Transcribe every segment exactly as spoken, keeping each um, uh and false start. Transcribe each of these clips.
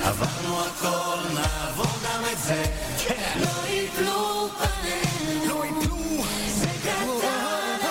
עברנו הכל, נעבור גם את זה. לא יפלו פנינו, לא יפלו, זה קטן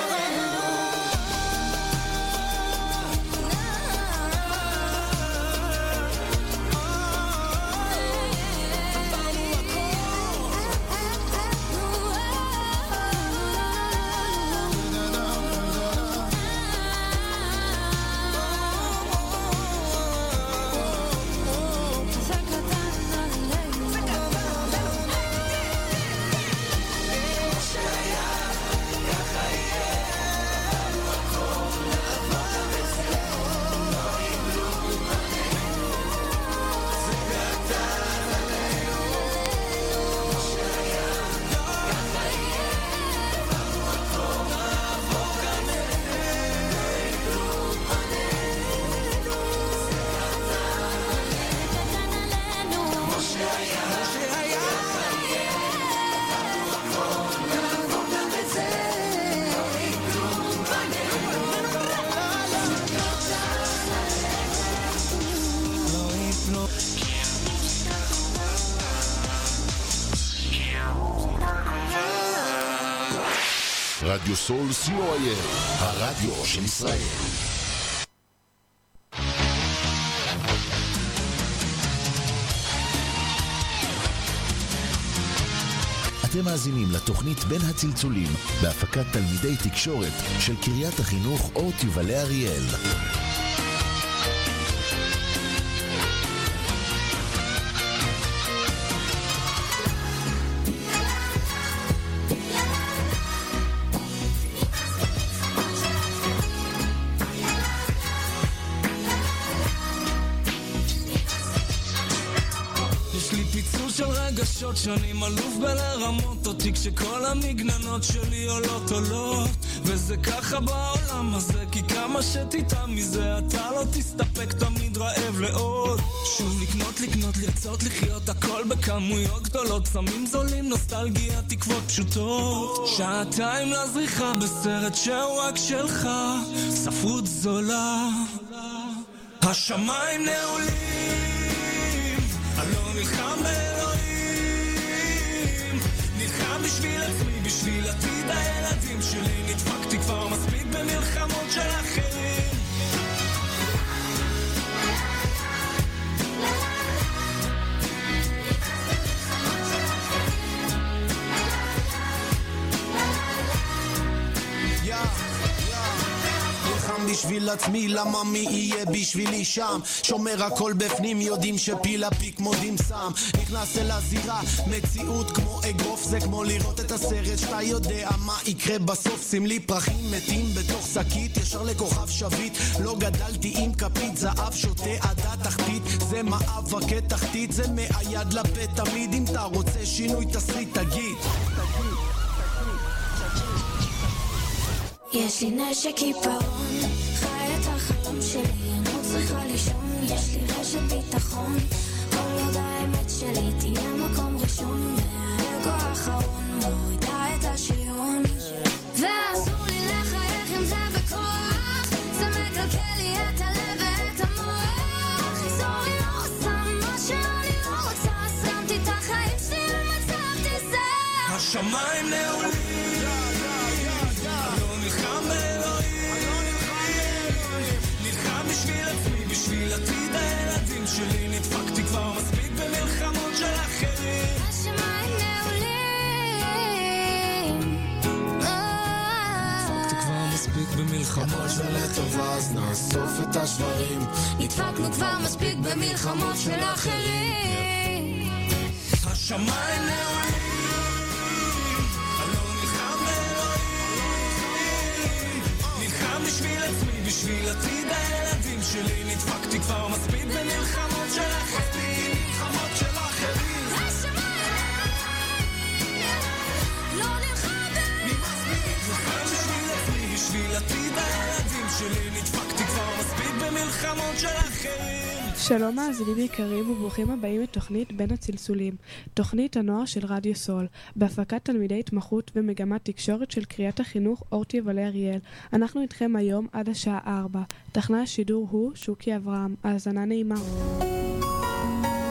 רדיו סול סי או איי, הרדיו של ישראל. אתם מאזינים לתוכנית בין הצלצולים בהפקת תלמידי תקשורת של קריית החינוך אורט יובלי אריאל. שאני מלוף בלרמות אותי כשכל המגננות שלי עולות עולות וזה ככה בעולם הזה כי כמה שתיתה מזה אתה לא תסתפק תמיד רעב לעוד שוב לקנות לקנות לרצות לחיות הכל בכמויות גדולות סמים זולים נוסטלגיה תקוות פשוטות שעתיים לזריחה בסרט שהוא רק שלך ספרות זולה השמיים נעולים אני לא נלחם באלוהים נלחם בשביל עצמי, בשביל עתיד הילדים שלי נדפקתי כבר מספיק במלחמות של אחרים בשביל עצמי, למה מי יהיה בשבילי שם שומר הכל בפנים, יודעים שפילה פיק מודים סם נכנס אל הזירה, מציאות כמו אגרוף זה כמו לראות את הסרט שאתה יודע מה יקרה בסוף שים לי פרחים מתים בתוך שקית ישר לכוכב שביט לא גדלתי עם כפית זהב שותה עדה תחתית זה מאבקי תחתית זה מהיד לפה תמיד אם אתה רוצה שינוי תסריט תגיד יש לי נשק עיפרון, חי את החלום שלי, אני לא צריכה לישון, יש לי רשת ביטחון, כל עוד האמת שלי תהיה מקום ראשון, והאגו האחרון מורידה את השריון, ואסור לי לחייך עם זה בכוח, זה מקלקל לי את הלב ואת המוח, חיזור לי לא עושה מה שאני לא רוצה, שמתי את החיים שלי במצב תיזהר, השמיים נעולים נלחם באלוהים נלחם בשביל עצמי בשביל עתיד הילדים שלי נדפקתי כבר מספיק במלחמות של אחרים השמיים נעולים נדפקתי כבר מספיק במלחמות של לטובה אז נאסוף את השברים נדפקנו כבר מספיק במלחמות של אחרים השמיים נעולים בשביל עצמי, בשביל עתיד הילדים שלי נדפקתי כבר מספיק במלחמות של אחרים מלחמות של אחרים לא נלחם נלחם בשביל עצמי, בשביל עתיד הילדים שלי נדפקתי כבר מספיק במלחמות של אחרים שלום מאזינים יקרים וברוכים הבאים לתוכנית בין הצלצולים, תוכנית הנוער של רדיו סול, בהפקת תלמידי התמחות ומגמת תקשורת של קריית החינוך אורט יובלי אריאל. אנחנו איתכם היום עד השעה ארבע. תכנה השידור הוא שוקי אברהם. האזנה נעימה.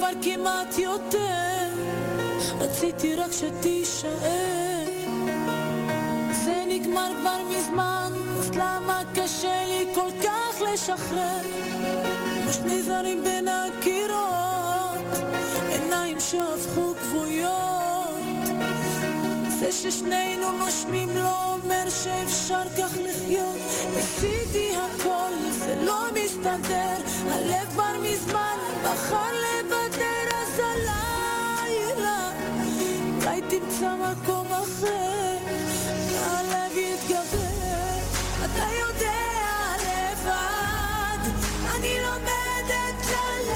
כבר כמעט יותר, רציתי רק שתישאר. זה נגמר כבר מזמן, אז למה קשה לי כל כך לשחרר? שני זרים בין הקירות, עיניים שהפכו כבויות. זה ששנינו נושמים לא אומר שאפשר כך לחיות. ניסיתי הכל, זה לא מסתדר, הלב כבר מזמן בחר לבדר. אז הלילה אולי תמצא מקום אחר, הלב יתגבר. אתה יודע לבד, אני לומדת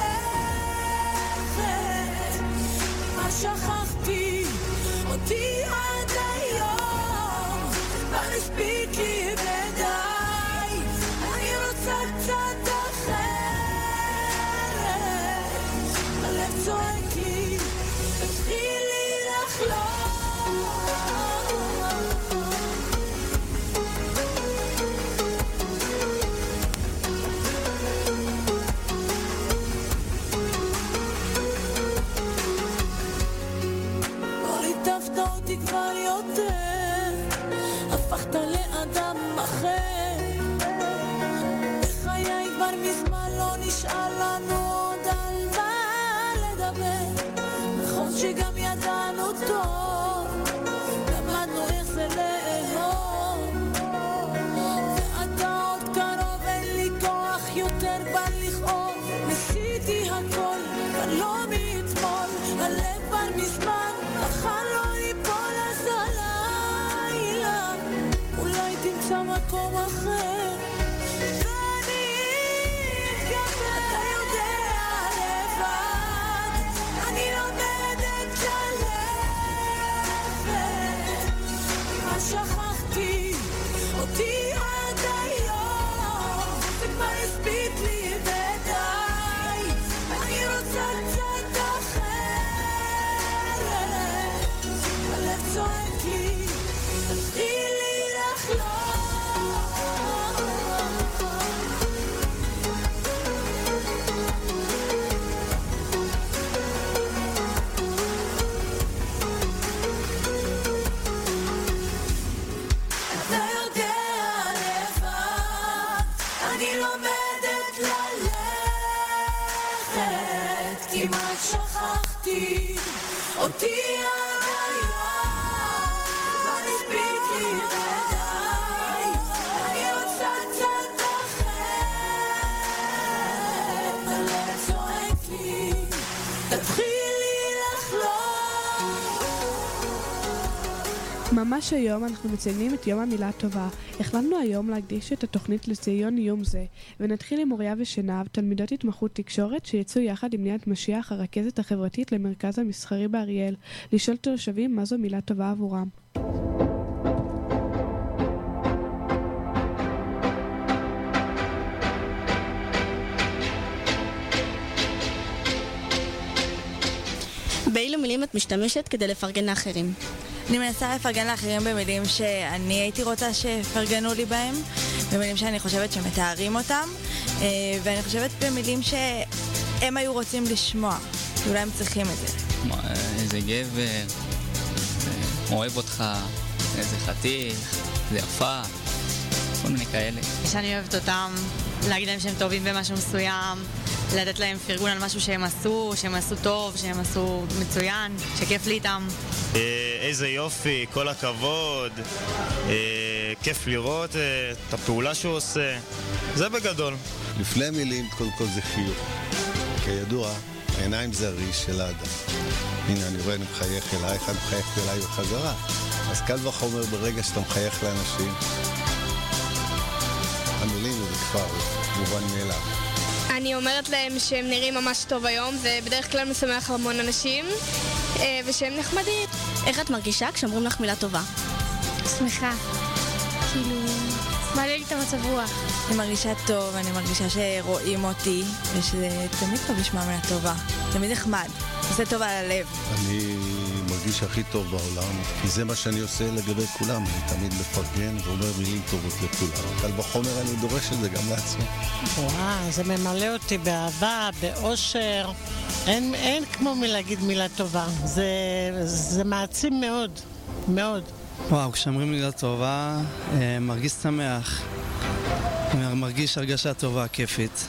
ללכת. מה שכחתי אותי עד היום, כבר הספיק לי ודי, אני רוצה קצת אחרת. הלב צועק לי, תתחיל לי לחלום. אותי כבר יותר, הפכת לאדם אחר. בחיי כבר מזמן לא נשאר לנו עוד על מה לדבר. נכון שגם ידענו טוב, למדנו איך זה לאהוב. ואתה עוד קרוב, אין לי כוח יותר כבר לכאוב. ניסיתי הכל, אבל לא מאתמול, הלב כבר מזמן בחר לא תמצא מקום אחר, ואני אתגבר. אתה יודע לבד, אני לומדת ללכת. מה שכחתי אותי עד היום, זה כבר הספיק לי ודי, אני רוצה קצת אחרת. הלב צועק לי, תתחיל לי לחלום. כמעט שכחתי אותי עד היום, כבר הספיק לי ודי, אני רוצה קצת אחרת. הלב צועק לי, תתחיל לי לחלום. ממש היום אנחנו מציינים את יום המילה טובה. החלטנו היום להקדיש את התוכנית לציון יום זה, ונתחיל עם אוריה ושנב, תלמידות התמחות תקשורת שיצאו יחד עם ליאת משיח, הרכזת החברתית למרכז המסחרי באריאל, לשאול תושבים מה זו מילה טובה עבורם. באילו מילים את משתמשת כדי לפרגן לאחרים? אני מנסה לפרגן לאחרים במילים שאני הייתי רוצה שפרגנו לי בהם, במילים שאני חושבת שמתארים אותם, ואני חושבת במילים שהם היו רוצים לשמוע, אולי הם צריכים את זה. איזה גבר, אוהב אותך, איזה חתיך, זה יפה, כל מיני כאלה. שאני אוהבת אותם, להגיד להם שהם טובים במשהו מסוים, לתת להם פרגון על משהו שהם עשו, שהם עשו טוב, שהם עשו מצוין, שכיף לי איתם. איזה יופי, כל הכבוד, כיף לראות את הפעולה שהוא עושה, זה בגדול. לפני המילים, קודם כל זה חיוך. כידוע, העיניים זה הריש של האדם. הנה, אני רואה, אני מחייך אליי, אחד מחייך אליי בחזרה. אז קל וחומר ברגע שאתה מחייך לאנשים. המילים זה כבר מובן מאליו. אני אומרת להם שהם נראים ממש טוב היום, זה בדרך כלל משמח המון אנשים, ושהם נחמדים. איך את מרגישה כשאומרים לך מילה טובה? שמחה. כאילו, מעלה לי את המצב רוח. אני מרגישה טוב, אני מרגישה שרואים אותי, ושזה תמיד טוב לשמוע מילה טובה. תמיד נחמד. עושה טוב על הלב. אני מרגיש הכי טוב בעולם, כי זה מה שאני עושה לגבי כולם. אני תמיד מפרגן ואומר מילים טובות לכולם. קל וחומר אני דורש את זה גם לעצמי. וואו, זה ממלא אותי באהבה, באושר. אין, אין כמו מלהגיד מילה טובה. זה, זה מעצים מאוד, מאוד. וואו, כשאומרים מילה טובה, מרגיש שמח. מרגיש הרגשה טובה, כיפית.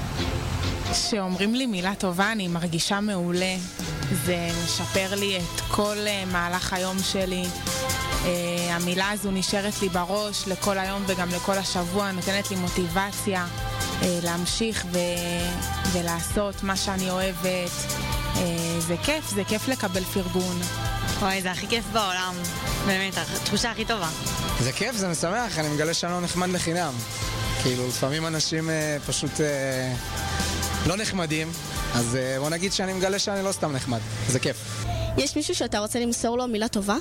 כשאומרים לי מילה טובה, אני מרגישה מעולה. זה משפר לי את כל uh, מהלך היום שלי. Uh, המילה הזו נשארת לי בראש לכל היום וגם לכל השבוע, נותנת לי מוטיבציה uh, להמשיך ו... ולעשות מה שאני אוהבת. Uh, זה כיף, זה כיף לקבל פרגון. וואי, זה הכי כיף בעולם. באמת, התחושה הכי טובה. זה כיף, זה משמח, אני מגלה שאני לא נחמד לחינם. כאילו, לפעמים אנשים uh, פשוט uh, לא נחמדים. אז בוא נגיד שאני מגלה שאני לא סתם נחמד, זה כיף. יש מישהו שאתה רוצה למסור לו מילה טובה?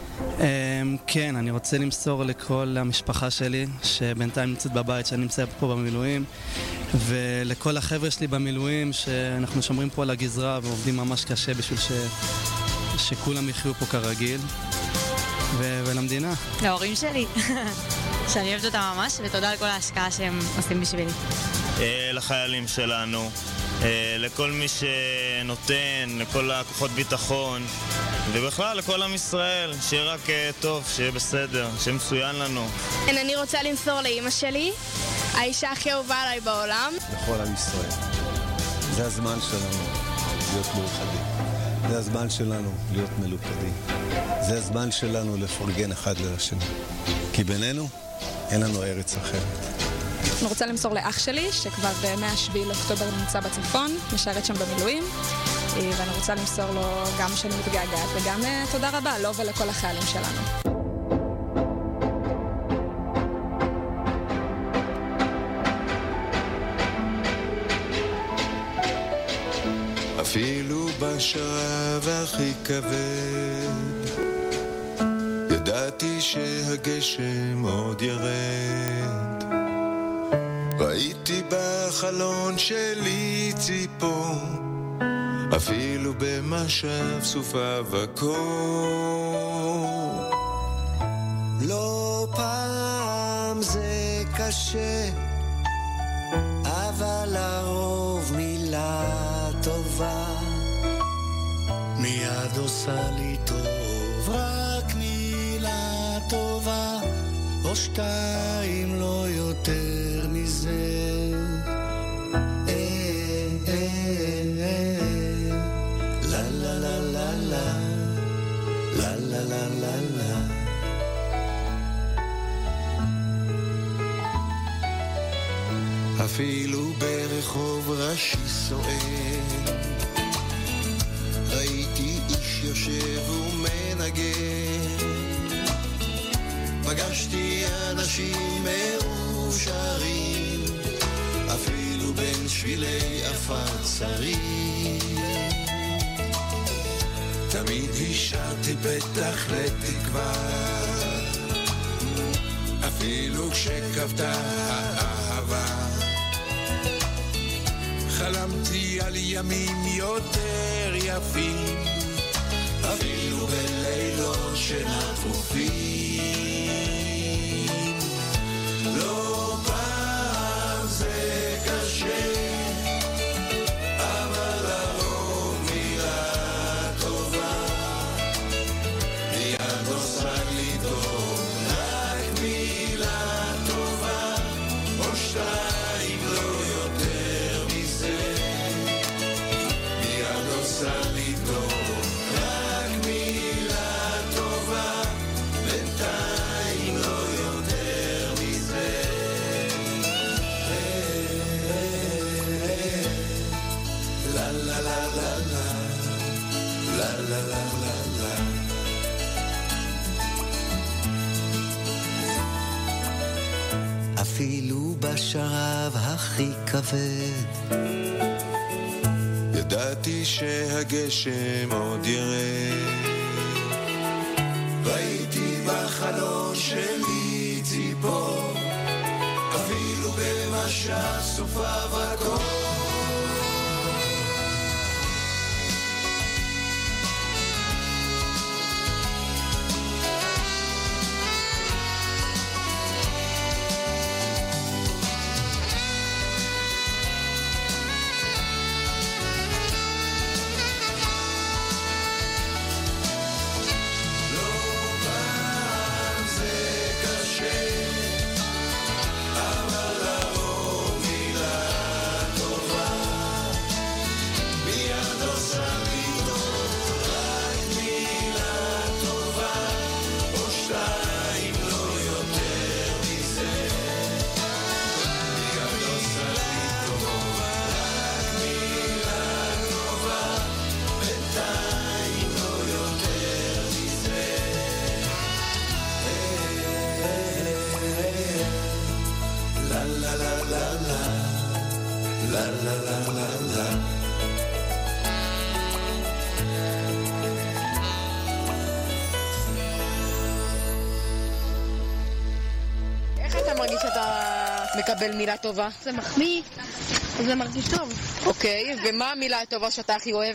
כן, אני רוצה למסור לכל המשפחה שלי, שבינתיים נמצאת בבית, שאני נמצא פה במילואים, ולכל החבר'ה שלי במילואים, שאנחנו שומרים פה על הגזרה ועובדים ממש קשה בשביל ש... שכולם יחיו פה כרגיל, ו... ולמדינה. להורים שלי, שאני אוהבת אותם ממש, ותודה על כל ההשקעה שהם עושים בשבילי. לחיילים שלנו, לכל מי שנותן, לכל הכוחות ביטחון, ובכלל לכל עם ישראל, שיהיה רק טוב, שיהיה בסדר, שיהיה מצוין לנו. אני רוצה למסור לאמא שלי, האישה הכי אהובה עליי בעולם. לכל עם ישראל. זה הזמן שלנו להיות מאוחדים. זה הזמן שלנו להיות מלוכדים. זה הזמן שלנו לפרגן אחד לשני. כי בינינו אין לנו ארץ אחרת. אני רוצה למסור לאח שלי, שכבר מהשביעי לאוקטובר נמצא בצפון, משרת שם במילואים, ואני רוצה למסור לו גם שאני מתגעגעת, וגם תודה רבה לו ולכל החיילים שלנו. אפילו בשלב הכי כבד ידעתי שהגשם עוד ירד, ראיתי בחלון שלי ציפור, אפילו במשב סופה וקור. לא פעם זה קשה, אבל לרוב מילה טובה מיד עושה לי טוב. רק מילה טובה או שתיים, לא יותר מזה. לה לה לה לה לה לה לה לה לה לה. אפילו ברחוב ראשי סוער ראיתי איש יושב ומנגן, פגשתי אנשים מאושרים, אפילו בין שבילי עפר צרים. תמיד השארתי פתח לתקווה, אפילו כשכבתה האהבה. חלמתי על ימים יותר יפים, אפילו בלילות שנטרופים. לא פעם זה קשה, אבל לרוב מילה טובה מיד עושה לי טוב. רק מילה טובה או שתיים, לא יותר מזה, מיד עושה לי טוב. רק מילה טובה בינתיים, לא יותר מזה. לה לה לה לה לה לה לה לה לה. אפילו בשרב הכי כבד ידעתי שהגשם עוד ירד, ראיתי בחלון שלי ציפור, אפילו במשך סופה וקור. la la la la. איך אתה מרגיש שאתה מקבל מילה טובה? זה מחמיא, זה מרגיש טוב. אוקיי, ומה המילה הטובה שאתה הכי אוהב?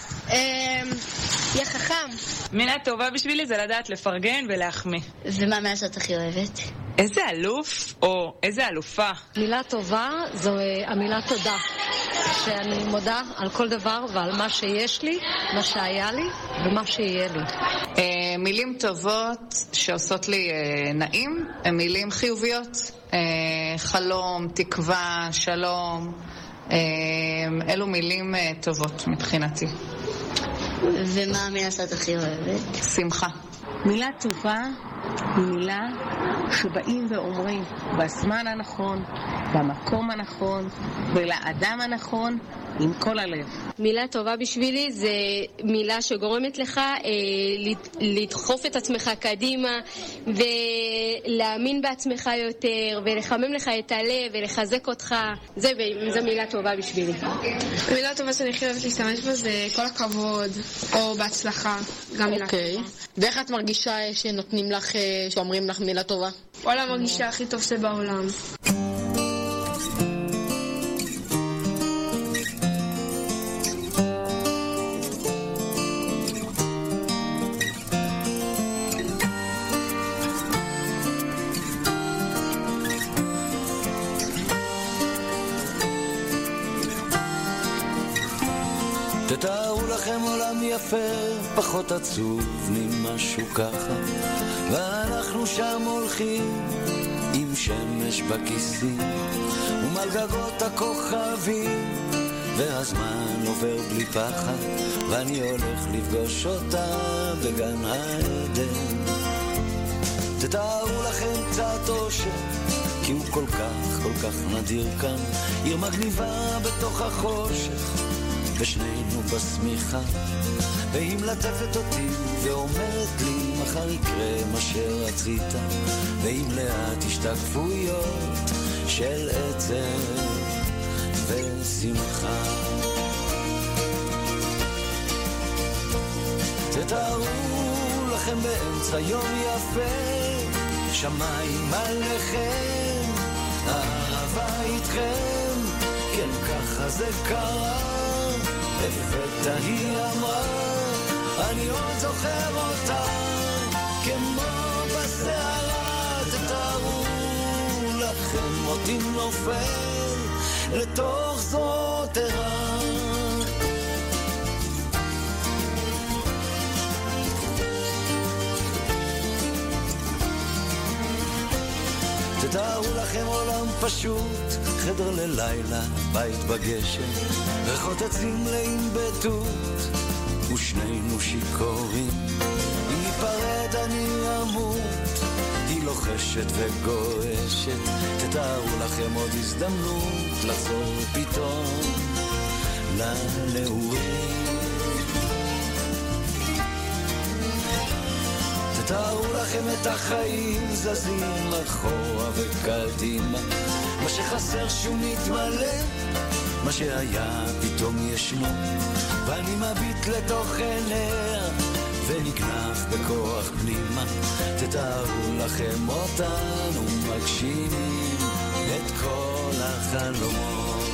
יהיה חכם. מילה טובה בשבילי זה לדעת לפרגן ולהחמיא. ומה המילה שאת הכי אוהבת? איזה אלוף או איזה אלופה. מילה טובה זו המילה תודה. שאני מודה על כל דבר ועל מה שיש לי, מה שהיה לי ומה שיהיה לי. אה, מילים טובות שעושות לי אה, נעים, הן מילים חיוביות. אה, חלום, תקווה, שלום. אה, אלו מילים אה, טובות מבחינתי. ומה המילה שאת הכי אוהבת? שמחה. מילה טובה היא מילה שבאים ואומרים בזמן הנכון, במקום הנכון, ולאדם הנכון, עם כל הלב. מילה טובה בשבילי זה מילה שגורמת לך אה, לדחוף את עצמך קדימה ולהאמין בעצמך יותר ולחמם לך את הלב ולחזק אותך. זה, זה מילה טובה בשבילי. מילה טובה שאני הכי אוהבת להשתמש בה זה כל הכבוד או בהצלחה. גם מילה אוקיי. טובה. ואיך את מרגישה שנותנים לך, שאומרים לך מילה טובה? וואלה, מרגישה הכי טוב זה בעולם. תתארו לכם עולם יפה, פחות עצוב ממשהו ככה, ואנחנו שם הולכים עם שמש בכיסים ומעל גגות הכוכבים, והזמן עובר בלי פחד, ואני הולך לפגוש אותה בגן העדן. תתארו לכם קצת אושר, כי הוא כל כך כל כך נדיר כאן, עיר מגניבה בתוך החושך ושנינו בסמיכה, והיא מלטפת אותי ואומרת לי מחר יקרה מה שרצית, ועם לאט השתקפויות של עצב ושמחה. תתארו לכם באמצע יום יפה, שמיים עליכם, אהבה איתכם, כן ככה זה קרה, לפתע היא אמרה, אני עוד זוכר אותה, כמו בסערה. תתארו לכם אותי נופל לתוך זאת ערה. תתארו לכם עולם פשוט, חדר ללילה, בית בגשם, ריחות עצים מלאים בתות, ושנינו שיכורים. אם ניפרד אני אמות, היא לוחשת וגועשת. תתארו לכם עוד הזדמנות לחזור פתאום לנעורים. תתארו לכם את החיים זזים אחורה וקדימה, מה שחסר שהוא מתמלא, מה שהיה פתאום ישנו, ואני מביט לתוך עיניה ונגנב בכוח פנימה. תתארו לכם אותנו מגשימים את כל החלומות.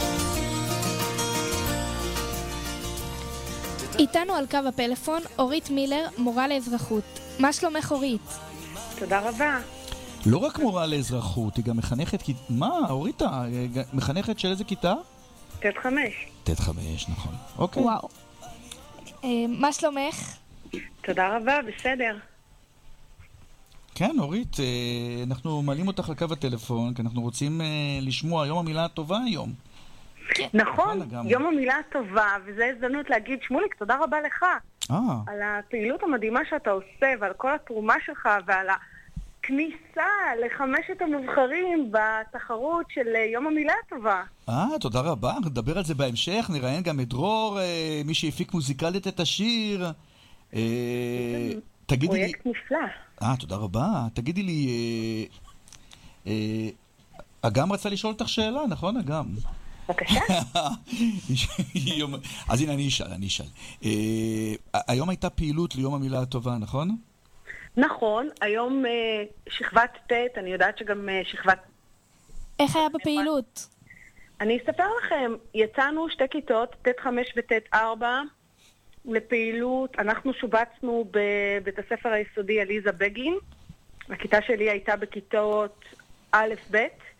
איתנו על קו הפלאפון אורית מילר, מורה לאזרחות. מה שלומך אורית? תודה רבה. לא רק מורה לאזרחות, היא גם מחנכת, מה אוריתה? מחנכת של איזה כיתה? תת חמש. תת חמש, נכון. אוקיי. וואו. מה שלומך? תודה רבה, בסדר. כן, אורית, אנחנו מעלים אותך על קו הטלפון, כי אנחנו רוצים לשמוע יום המילה הטובה היום. נכון, יום המילה הטובה, וזו הזדמנות להגיד, שמוליק, תודה רבה לך. על הפעילות המדהימה שאתה עושה, ועל כל התרומה שלך, ועל הכניסה לחמשת המובחרים בתחרות של יום המילה הטובה. אה, תודה רבה, נדבר על זה בהמשך, נראיין גם את דרור, מי שהפיק מוזיקלית את השיר. פרויקט נפלא. אה, תודה רבה. תגידי לי, אגם רצה לשאול אותך שאלה, נכון, אגם? בבקשה. אז הנה, אני אשאל, אני אשאל. היום הייתה פעילות ליום המילה הטובה, נכון? נכון, היום שכבת ט', אני יודעת שגם שכבת... איך היה בפעילות? אני אספר לכם, יצאנו שתי כיתות, ט' חמש וט' ארבע, לפעילות, אנחנו שובצנו בבית הספר היסודי עליזה בגין, הכיתה שלי הייתה בכיתות א' ב',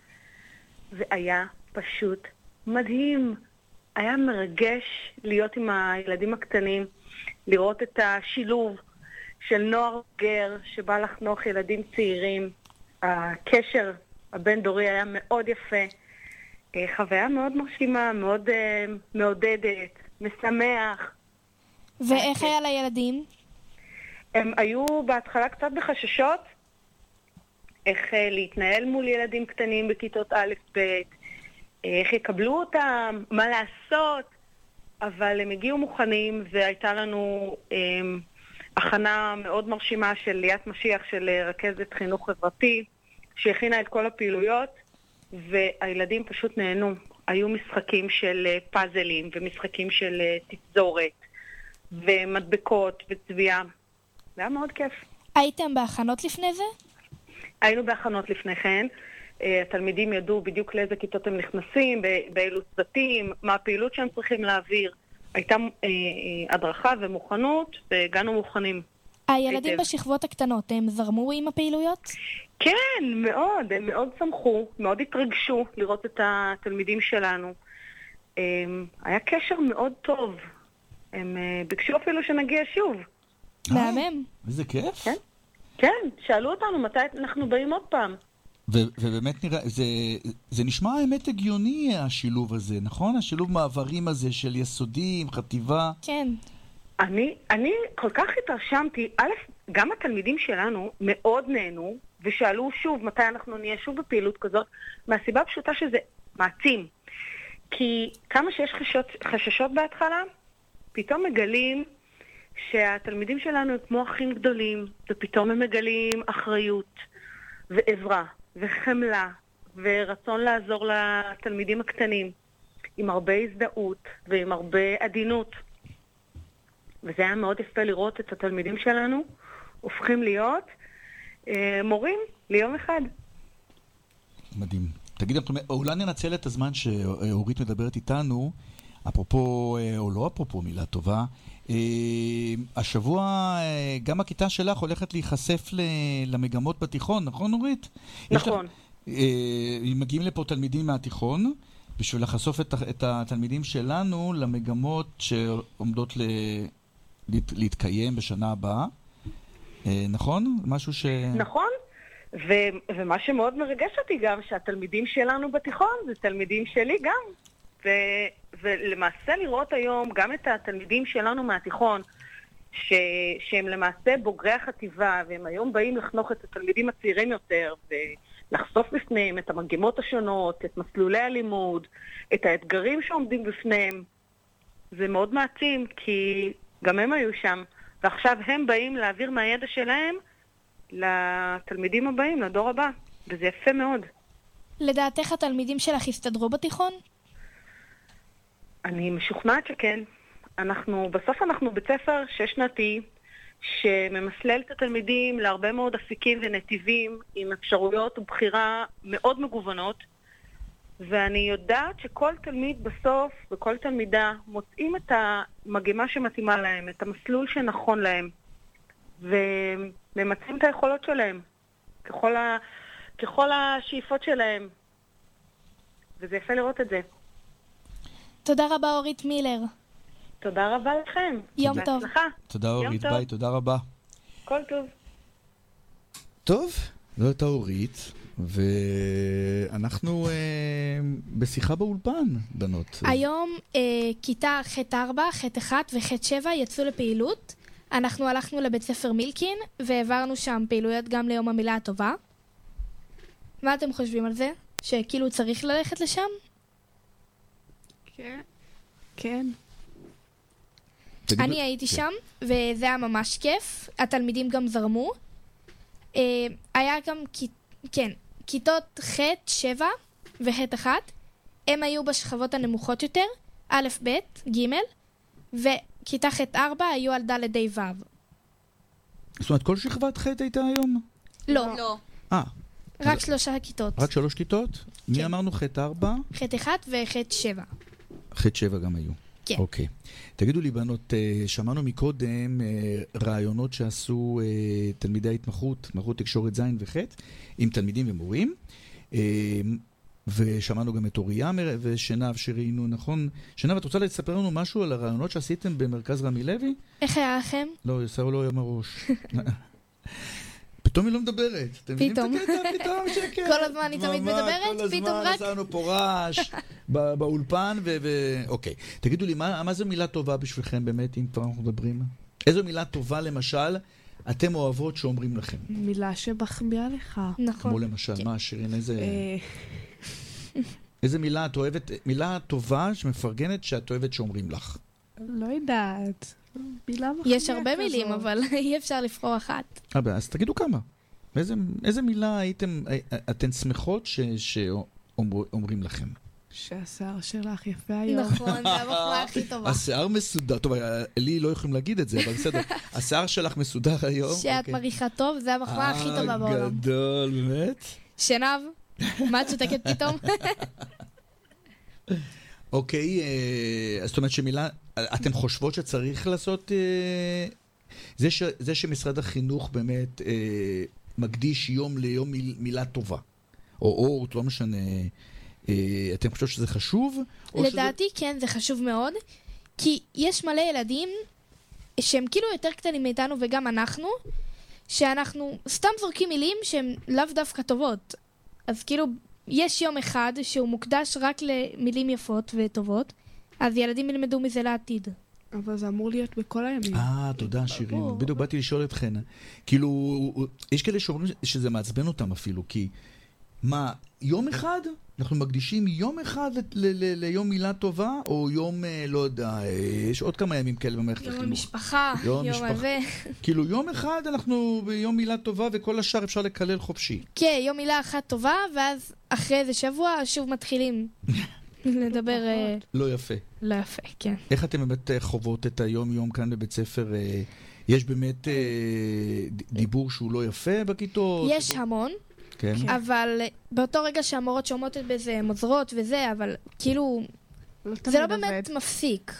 והיה פשוט מדהים. היה מרגש להיות עם הילדים הקטנים, לראות את השילוב של נוער גר שבא לחנוך ילדים צעירים. הקשר הבין-דורי היה מאוד יפה. חוויה מאוד מרשימה, מאוד מעודדת, משמח. ואיך היה לילדים? הם היו בהתחלה קצת בחששות, איך להתנהל מול ילדים קטנים בכיתות א' ב', איך יקבלו אותם, מה לעשות, אבל הם הגיעו מוכנים, והייתה לנו הם, הכנה מאוד מרשימה של ליאת משיח, של רכזת חינוך חברתי, שהכינה את כל הפעילויות, והילדים פשוט נהנו. היו משחקים של פאזלים, ומשחקים של תפזורת, ומדבקות וצביעה. זה היה מאוד כיף. הייתם בהכנות לפני זה? היינו בהכנות לפני כן. התלמידים ידעו בדיוק לאיזה כיתות הם נכנסים, באילו צוותים, מה הפעילות שהם צריכים להעביר. הייתה הדרכה ומוכנות, והגענו מוכנים. הילדים היטב. בשכבות הקטנות, הם זרמו עם הפעילויות? כן, מאוד. הם מאוד שמחו, מאוד התרגשו לראות את התלמידים שלנו. היה קשר מאוד טוב. הם ביקשו אפילו שנגיע שוב. מהמם. איזה כיף. כן, כן, שאלו אותנו מתי אנחנו באים עוד פעם. ובאמת נראה, זה, זה נשמע האמת הגיוני השילוב הזה, נכון? השילוב מעברים הזה של יסודים, חטיבה. כן. אני, אני כל כך התרשמתי, א', גם התלמידים שלנו מאוד נהנו, ושאלו שוב מתי אנחנו נהיה שוב בפעילות כזאת, מהסיבה הפשוטה שזה מעצים. כי כמה שיש חששות, חששות בהתחלה, פתאום מגלים שהתלמידים שלנו הם כמו אחים גדולים, ופתאום הם מגלים אחריות ועזרה וחמלה ורצון לעזור לתלמידים הקטנים, עם הרבה הזדהות ועם הרבה עדינות. וזה היה מאוד יפה לראות את התלמידים שלנו הופכים להיות אה, מורים ליום אחד. מדהים. תגיד, אולי ננצל את הזמן שאורית מדברת איתנו, אפרופו, או לא אפרופו, מילה טובה, השבוע גם הכיתה שלך הולכת להיחשף למגמות בתיכון, נכון אורית? נכון. מגיעים לפה תלמידים מהתיכון, בשביל לחשוף את, את התלמידים שלנו למגמות שעומדות ל, להת, להתקיים בשנה הבאה, נכון? משהו ש... נכון. ו- ומה שמאוד מרגש אותי גם, שהתלמידים שלנו בתיכון זה תלמידים שלי גם. ו- ולמעשה לראות היום גם את התלמידים שלנו מהתיכון, ש- שהם למעשה בוגרי החטיבה, והם היום באים לחנוך את התלמידים הצעירים יותר, ולחשוף בפניהם את המגמות השונות, את מסלולי הלימוד, את האתגרים שעומדים בפניהם. זה מאוד מעצים, כי גם הם היו שם, ועכשיו הם באים להעביר מהידע שלהם לתלמידים הבאים, לדור הבא, וזה יפה מאוד. לדעתך התלמידים שלך הסתדרו בתיכון? אני משוכנעת שכן. אנחנו, בסוף אנחנו בית ספר שש-שנתי, שממסלל את התלמידים להרבה מאוד אפיקים ונתיבים, עם אפשרויות ובחירה מאוד מגוונות, ואני יודעת שכל תלמיד בסוף, וכל תלמידה, מוצאים את המגמה שמתאימה להם, את המסלול שנכון להם, וממצאים את היכולות שלהם, ככל, ה... ככל השאיפות שלהם. וזה יפה לראות את זה. תודה רבה אורית מילר. תודה רבה לכם. יום טוב. תודה אורית, ביי, תודה רבה. כל טוב. טוב, זו הייתה אורית, ואנחנו אה, בשיחה באולפן, בנות. היום אה, כיתה ח' ארבע, ח' אחת וח' שבע יצאו לפעילות. אנחנו הלכנו לבית ספר מילקין, והעברנו שם פעילויות גם ליום המילה הטובה. מה אתם חושבים על זה? שכאילו צריך ללכת לשם? כן. כן. אני הייתי שם, וזה היה ממש כיף. התלמידים גם זרמו. היה גם, כן, כיתות ח' שבע וח' אחת. הם היו בשכבות הנמוכות יותר, א', ב', ג', וכיתה ח' ארבע היו על ד' די ו'. זאת אומרת, כל שכבת ח' הייתה היום? לא. לא. אה. רק שלושה כיתות. רק שלוש כיתות? מי אמרנו? ח' ארבע? ח' אחת וח' שבע. ח' שבע גם היו. כן. אוקיי. תגידו לי, בנות, שמענו מקודם רעיונות שעשו תלמידי ההתמחות, התמחות תקשורת זין וח' עם תלמידים ומורים, ושמענו גם את אוריה ושנב שראינו, נכון? שנב, את רוצה לספר לנו משהו על הרעיונות שעשיתם במרכז רמי לוי? איך היה לכם? לא, יסר לא היה מראש. פתאום היא לא מדברת. פתאום. פתאום שקט. כל הזמן היא תמיד מדברת, פתאום רק... כל הזמן עשינו פה רעש באולפן, אוקיי. תגידו לי, מה זו מילה טובה בשבילכם באמת, אם כבר אנחנו מדברים? איזו מילה טובה, למשל, אתם אוהבות שאומרים לכם? מילה שמחמיאה לך. נכון. כמו למשל, מה, שירין, איזה... איזה מילה את אוהבת, מילה טובה שמפרגנת שאת אוהבת שאומרים לך? לא יודעת. מילה מחמיאה כזו. יש הרבה מילים, אבל אי אפשר לבחור אחת. אז תגידו כמה. איזה מילה הייתם, אתן שמחות שאומרים לכם? שהשיער שלך יפה היום. נכון, זה המחמאה הכי טובה. השיער מסודר, טוב, לי לא יכולים להגיד את זה, אבל בסדר. השיער שלך מסודר היום. שאת מריחה טוב, זה המחמאה הכי טובה בעולם. גדול, באמת. שנב, מה את שותקת פתאום? אוקיי, זאת אומרת שמילה, אתם חושבות שצריך לעשות, זה שמשרד החינוך באמת מקדיש יום ליום מילה טובה, או אורט, לא משנה, אתם חושבות שזה חשוב? לדעתי כן, זה חשוב מאוד, כי יש מלא ילדים שהם כאילו יותר קטנים מאיתנו וגם אנחנו, שאנחנו סתם זורקים מילים שהן לאו דווקא טובות. אז כאילו, יש יום אחד שהוא מוקדש רק למילים יפות וטובות, אז ילדים ילמדו מזה לעתיד. אבל זה אמור להיות בכל הימים. אה, תודה שירין. בדיוק באתי לשאול אתכן. כאילו, יש כאלה שאומרים שזה מעצבן אותם אפילו, כי מה, יום אחד? אנחנו מקדישים יום אחד ליום מילה טובה, או יום, לא יודע, יש עוד כמה ימים כאלה במערכת החינוך. יום המשפחה, יום הזה. כאילו, יום אחד אנחנו ביום מילה טובה, וכל השאר אפשר לקלל חופשי. כן, יום מילה אחת טובה, ואז אחרי איזה שבוע שוב מתחילים לדבר... לא יפה. לא יפה, כן. איך אתם באמת חוות את היום-יום כאן בבית ספר? יש באמת דיבור שהוא לא יפה בכיתות? יש המון. כן. אבל באותו רגע שהמורות שומעות את בזה, הן עוזרות וזה, אבל כאילו, זה לא באמת מפסיק.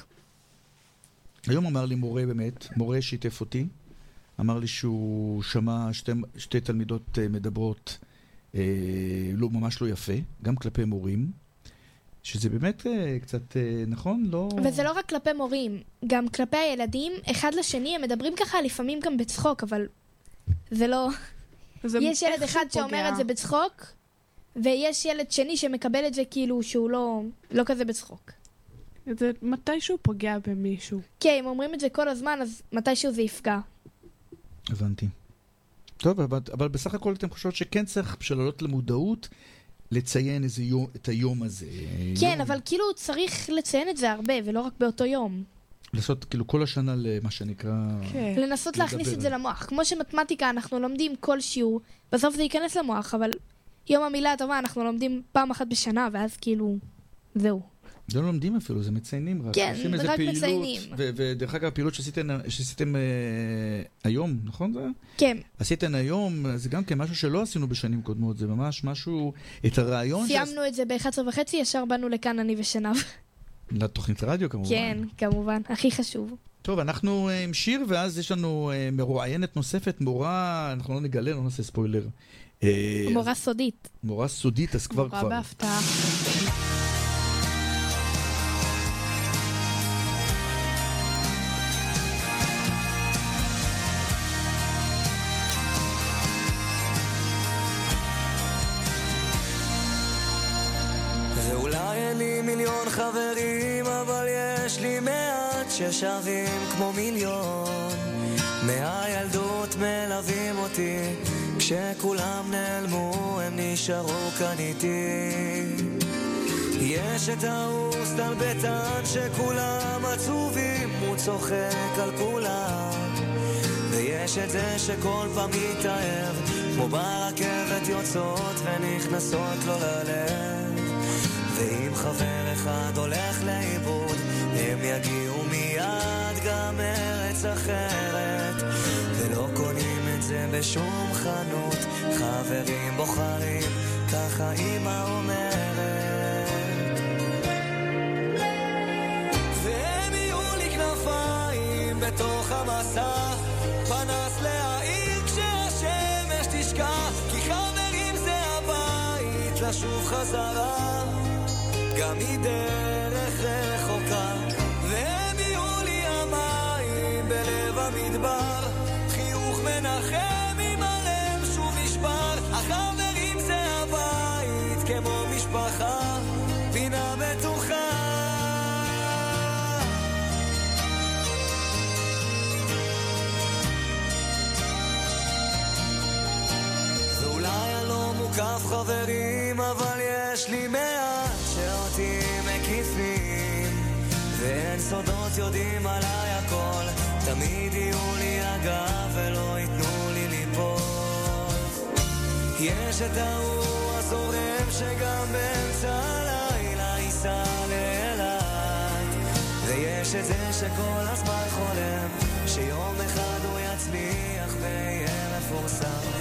היום אמר לי מורה באמת, מורה שיתף אותי, אמר לי שהוא שמע שתי, שתי תלמידות מדברות אה, לא, ממש לא יפה, גם כלפי מורים, שזה באמת אה, קצת אה, נכון, לא... וזה לא רק כלפי מורים, גם כלפי הילדים, אחד לשני, הם מדברים ככה לפעמים גם בצחוק, אבל זה לא... יש ילד אחד שאומר את זה בצחוק, ויש ילד שני שמקבל את זה כאילו שהוא לא, לא כזה בצחוק. זה מתישהו פוגע במישהו. כן, אם אומרים את זה כל הזמן, אז מתישהו זה יפגע. הבנתי. טוב, אבל, אבל בסך הכל אתם חושבות שכן צריך בשביל לעלות למודעות, לציין איזה יום, את היום הזה. כן, יום. אבל כאילו צריך לציין את זה הרבה, ולא רק באותו יום. לעשות כאילו כל השנה למה שנקרא... כן. לנסות להכניס את זה למוח. כמו שמתמטיקה אנחנו לומדים כל שיעור, בסוף זה ייכנס למוח, אבל יום המילה הטובה אנחנו לומדים פעם אחת בשנה, ואז כאילו, זהו. זה לא לומדים אפילו, זה מציינים רק. כן, רק פעילות, מציינים. ו- ודרך אגב, הפעילות שעשיתם, שעשיתם אה, היום, נכון זה? כן. עשיתם היום, זה גם כן משהו שלא עשינו בשנים קודמות, זה ממש משהו, את הרעיון... סיימנו שעש... את זה ב-אחת עשרה וחצי, ישר באנו לכאן אני ושנב. לתוכנית הרדיו כמובן. כן, כמובן, הכי חשוב. טוב, אנחנו עם שיר, ואז יש לנו מרואיינת נוספת, מורה, אנחנו לא נגלה, לא נעשה ספוילר. מורה סודית. מורה סודית, אז כבר כבר. מורה בהפתעה. מיליון חברים, אבל יש לי מעט ששווים כמו מיליון. מהילדות מלווים אותי, כשכולם נעלמו הם נשארו כאן איתי. יש את ההוא סטלבטן שכולם עצובים, הוא צוחק על כולם. ויש את זה שכל פעם מתאהב, כמו ברכבת יוצאות ונכנסות לו ללב. ואם חבר אחד הולך לאיבוד, הם יגיעו מיד גם ארץ אחרת, ולא קונים את זה בשום חנות, חברים בוחרים, ככה אמא אומרת. והם יהיו לי כנפיים בתוך המסע, פנס להעיר כשהשמש תשקע, כי חברים זה הבית לשוב חזרה, גם מדרך רחוקה. והם יהיו לי המים בלב המדבר, חיוך מנחם אם הלב שוב נשבר, החברים זה הבית כמו משפחה, פינה בטוחה. ואולי אני לא מוקף חברים, אבל יש לי מעט שאותי מקיפים, ואין סודות יודעים עליי הכל, תמיד יהיו לי הגב ולא ייתנו לי ליפול. יש את ההוא הזורם שגם באמצע הלילה ייסע לאילת, ויש את זה שכל הזמן חולם שיום אחד הוא יצליח ויהיה מפורסם.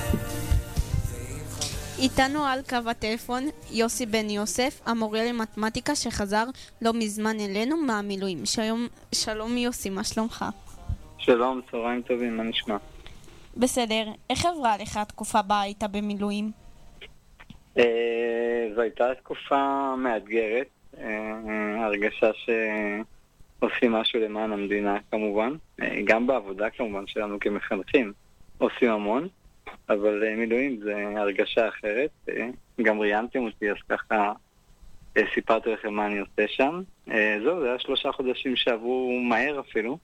איתנו על קו הטלפון יוסי בן יוסף, המורה למתמטיקה שחזר לא מזמן אלינו מהמילואים. שלום, שלום יוסי, מה שלומך? שלום, צהריים טובים, מה נשמע? בסדר, איך עברה לך התקופה בה היית במילואים? זו הייתה תקופה מאתגרת, הרגשה שעושים משהו למען המדינה כמובן, גם בעבודה כמובן שלנו כמחנכים עושים המון, אבל מילואים זה הרגשה אחרת. גם ראיינתם אותי, אז ככה סיפרתי לכם מה אני עושה שם. זהו, זה היה שלושה חודשים שעברו מהר אפילו,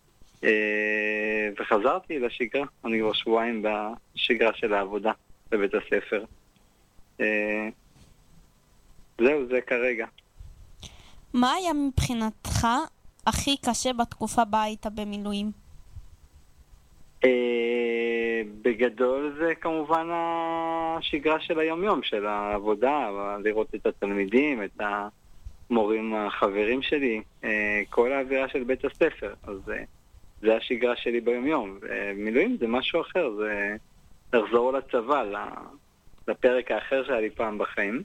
וחזרתי לשגרה. אני כבר שבועיים בשגרה של העבודה בבית הספר. זהו, זה כרגע. מה היה מבחינתך הכי קשה בתקופה בה היית במילואים? בגדול זה כמובן השגרה של היום-יום, של העבודה, לראות את התלמידים, את המורים החברים שלי, כל האווירה של בית הספר. אז זה השגרה שלי ביום-יום. מילואים זה משהו אחר, זה לחזור לצבא, לפרק האחר שהיה לי פעם בחיים.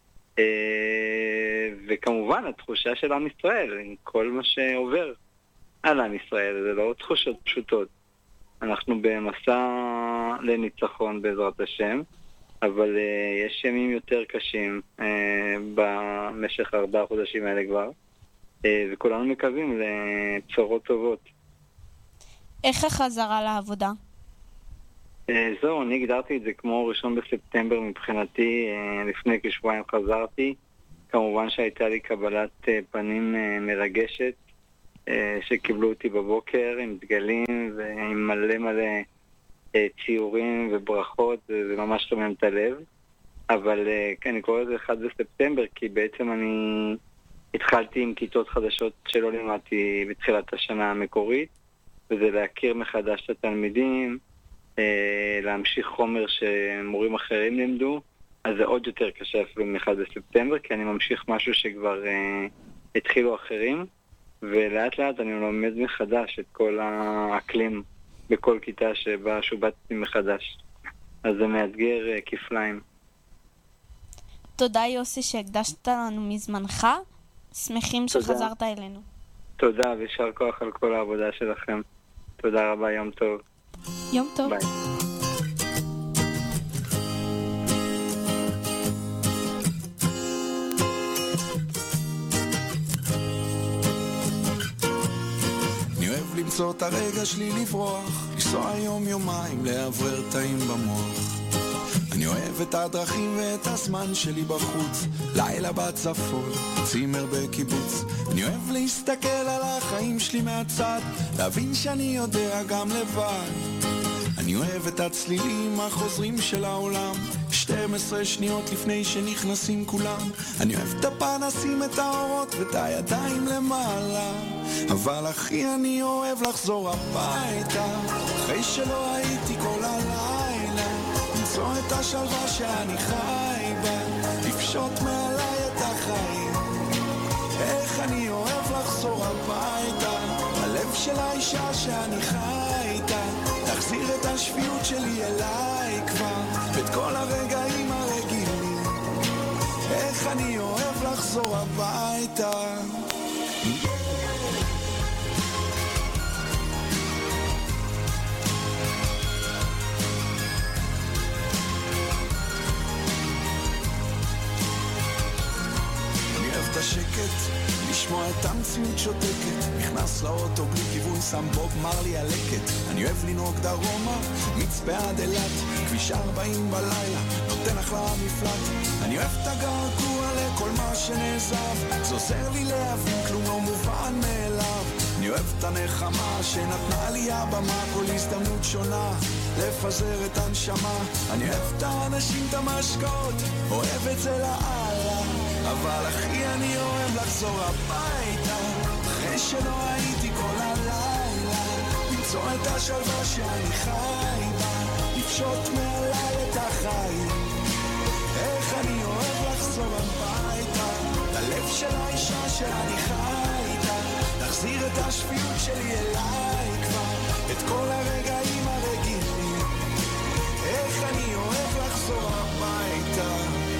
וכמובן התחושה של עם ישראל, כל מה שעובר על עם ישראל, זה לא תחושות פשוטות. אנחנו במסע לניצחון בעזרת השם, אבל uh, יש ימים יותר קשים uh, במשך ארבעה חודשים האלה כבר, uh, וכולנו מקווים לבשורות טובות. איך החזרה לעבודה? Uh, זהו, אני הגדרתי את זה כמו ראשון בספטמבר מבחינתי, uh, לפני כשבועיים חזרתי. כמובן שהייתה לי קבלת uh, פנים uh, מרגשת, שקיבלו אותי בבוקר עם דגלים ועם מלא מלא ציורים וברכות, זה ממש תומם את הלב. אבל אני קורא לזה אחד בספטמבר, כי בעצם אני התחלתי עם כיתות חדשות שלא לימדתי בתחילת השנה המקורית, וזה להכיר מחדש את התלמידים, להמשיך חומר שמורים אחרים לימדו, אז זה עוד יותר קשה אפילו מאחד בספטמבר, כי אני ממשיך משהו שכבר התחילו אחרים, ולאט לאט אני לומד מחדש את כל האקלים בכל כיתה שבה שובצתי מחדש. אז זה מאתגר כפליים. תודה יוסי שהקדשת לנו מזמנך, שמחים תודה. שחזרת אלינו. תודה וישר כוח על כל העבודה שלכם. תודה רבה, יום טוב. יום טוב. ביי. למצוא את הרגע שלי לברוח, לנסוע יום יומיים לעבר תאים במוח. אני אוהב את הדרכים ואת הזמן שלי בחוץ, לילה בצפון, צימר בקיבוץ. אני אוהב להסתכל על החיים שלי מהצד, להבין שאני יודע גם לבד. אני אוהב את הצלילים החוזרים של העולם, שתים עשרה שניות לפני שנכנסים כולם. אני אוהב את הפנסים, את האורות ואת הידיים למעלה, אבל אחי אני אוהב לחזור הביתה, אחרי שלא הייתי כל הלילה, למצוא את השלווה שאני חי בה, לפשוט מעליי את החיים. האישה שאני חי איתה, תחזיר את השפיות שלי אליי כבר, ואת כל הרגעים הרגילים, איך אני אוהב לחזור הביתה. את השקט, לשמוע את המציאות שותקת, נכנס לאוטו בלי כיוון, שם בוב מרלי הלקט. אני אוהב לנהוג דרומה, מצפה עד אילת, כביש ארבעים בלילה, נותן אחלה מפלט. אני אוהב את הגעגוע לכל מה שנעזב, זה עוזר לי להבין כלום לא מובן מאליו. אני אוהב את הנחמה שנתנה לי הבמה, כל הזדמנות שונה לפזר את הנשמה. אני אוהב את האנשים, את המשקעות, אוהב את זה לאללה, אבל אחי אני אוהב לחזור הביתה, אחרי שלא הייתי כל הלילה, למצוא את השלווה שאני חי בה, לפשוט מעליי את החיים. איך אני אוהב לחזור הביתה, ללב של האישה שאני חי איתה, תחזיר את השפיות שלי אליי כבר, את כל הרגעים הרגילים. איך אני אוהב לחזור הביתה.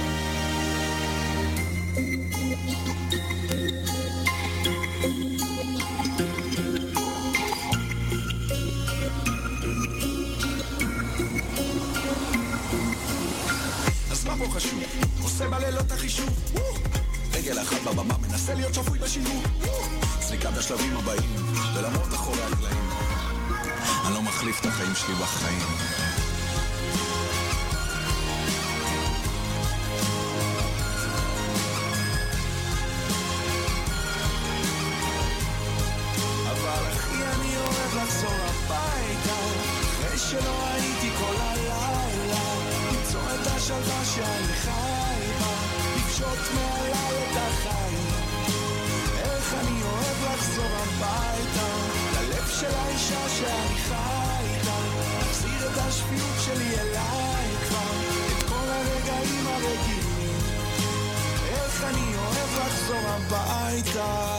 אז מה פה חשוב? עושה בלילות החישוב, רגל אחת בבמה, מנסה להיות שפוי בשילוב, סליקה בשלבים הבאים ולמרות אחורי הקלעים, אני לא מחליף את החיים שלי בחיים. אבל אחי אני אוהב לחזור הביתה, אחרי שלא הייתי כל הלילה, למצוא את השלווה שאני חי בה, לפשוט מעליי את החיים. איך אני אוהב לחזור הביתה, ללב של האישה שאני חי איתה, תחזיר את השפיות שלי אליי כבר, את כל הרגעים הרגילים. איך אני אוהב לחזור הביתה.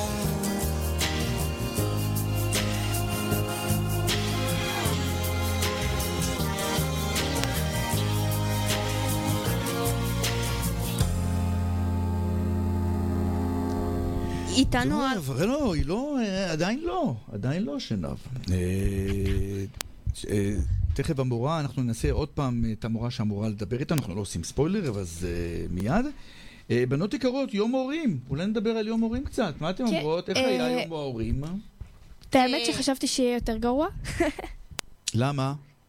איתנו... לא, היא לא, עדיין לא, עדיין לא שנב. תכף המורה, אנחנו ננסה עוד פעם את המורה שאמורה לדבר איתה, אנחנו לא עושים ספוילר, אבל זה מיד. בנות יקרות, יום ההורים, אולי נדבר על יום ההורים קצת, מה אתם אומרות? איך היה יום ההורים? את האמת שחשבתי שיהיה יותר גרוע. למה?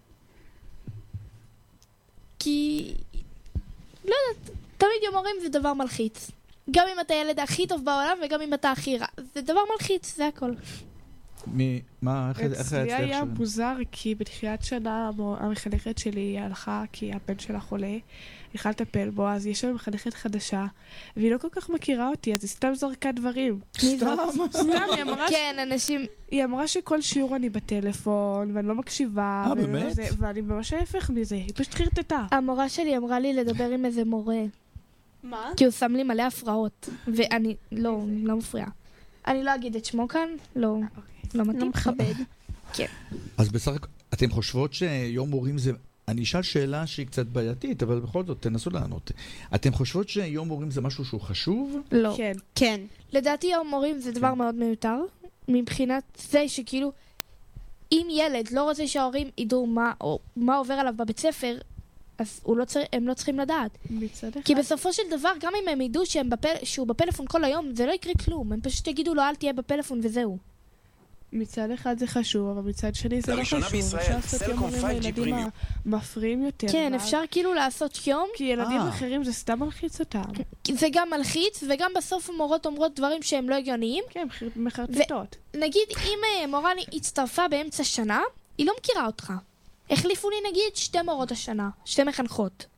כי... לא יודעת, תמיד יום ההורים זה דבר מלחיץ. גם אם אתה הילד הכי טוב בעולם וגם אם אתה הכי רע. זה דבר מלחיץ, זה הכל. מי, מה, איך היה אצלך אצלי היה מוזר, כי בתחילת שנה המחנכת שלי הלכה, כי הבן שלה חולה, יכלה לטפל בו, אז יש לנו מחנכת חדשה, והיא לא כל כך מכירה אותי, אז היא סתם זרקה דברים. סתם? סתם, היא אמרה... כן, אנשים... היא אמרה שכל שיעור אני בטלפון, ואני לא מקשיבה. אה, באמת? ואני ממש ההפך מזה, היא פשוט חרטטה. המורה שלי אמרה לי לדבר עם איזה מורה. מה? כי הוא שם לי מלא הפרעות, ואני לא, לא מפריעה. אני לא אגיד את שמו כאן, לא, לא מתאים. לא מכבד. כן. אז בסך הכל, אתם חושבות שיום הורים זה... אני אשאל שאלה שהיא קצת בעייתית, אבל בכל זאת, תנסו לענות. אתם חושבות שיום הורים זה משהו שהוא חשוב? לא. כן. כן. לדעתי יום הורים זה דבר מאוד מיותר, מבחינת זה שכאילו, אם ילד לא רוצה שההורים ידעו מה, או מה עובר עליו בבית ספר, אז לא צר... הם לא צריכים לדעת. כי בסופו של דבר, גם אם הם ידעו שהם בפל... שהוא בפלאפון כל היום, זה לא יקרה כלום. הם פשוט יגידו לו, אל תהיה בפלאפון וזהו. מצד אחד זה חשוב, אבל מצד שני זה לא חשוב. אפשר לעשות יום הורים לילדים המפריעים יותר. כן, אפשר כאילו לעשות יום. כי ילדים אחרים זה סתם מלחיץ אותם. זה גם מלחיץ, וגם בסוף המורות אומרות דברים שהם לא הגיוניים. כן, מחרטטות. נגיד, אם מורה הצטרפה באמצע שנה, היא לא מכירה אותך. החליפו לי נגיד שתי מורות השנה, שתי מחנכות.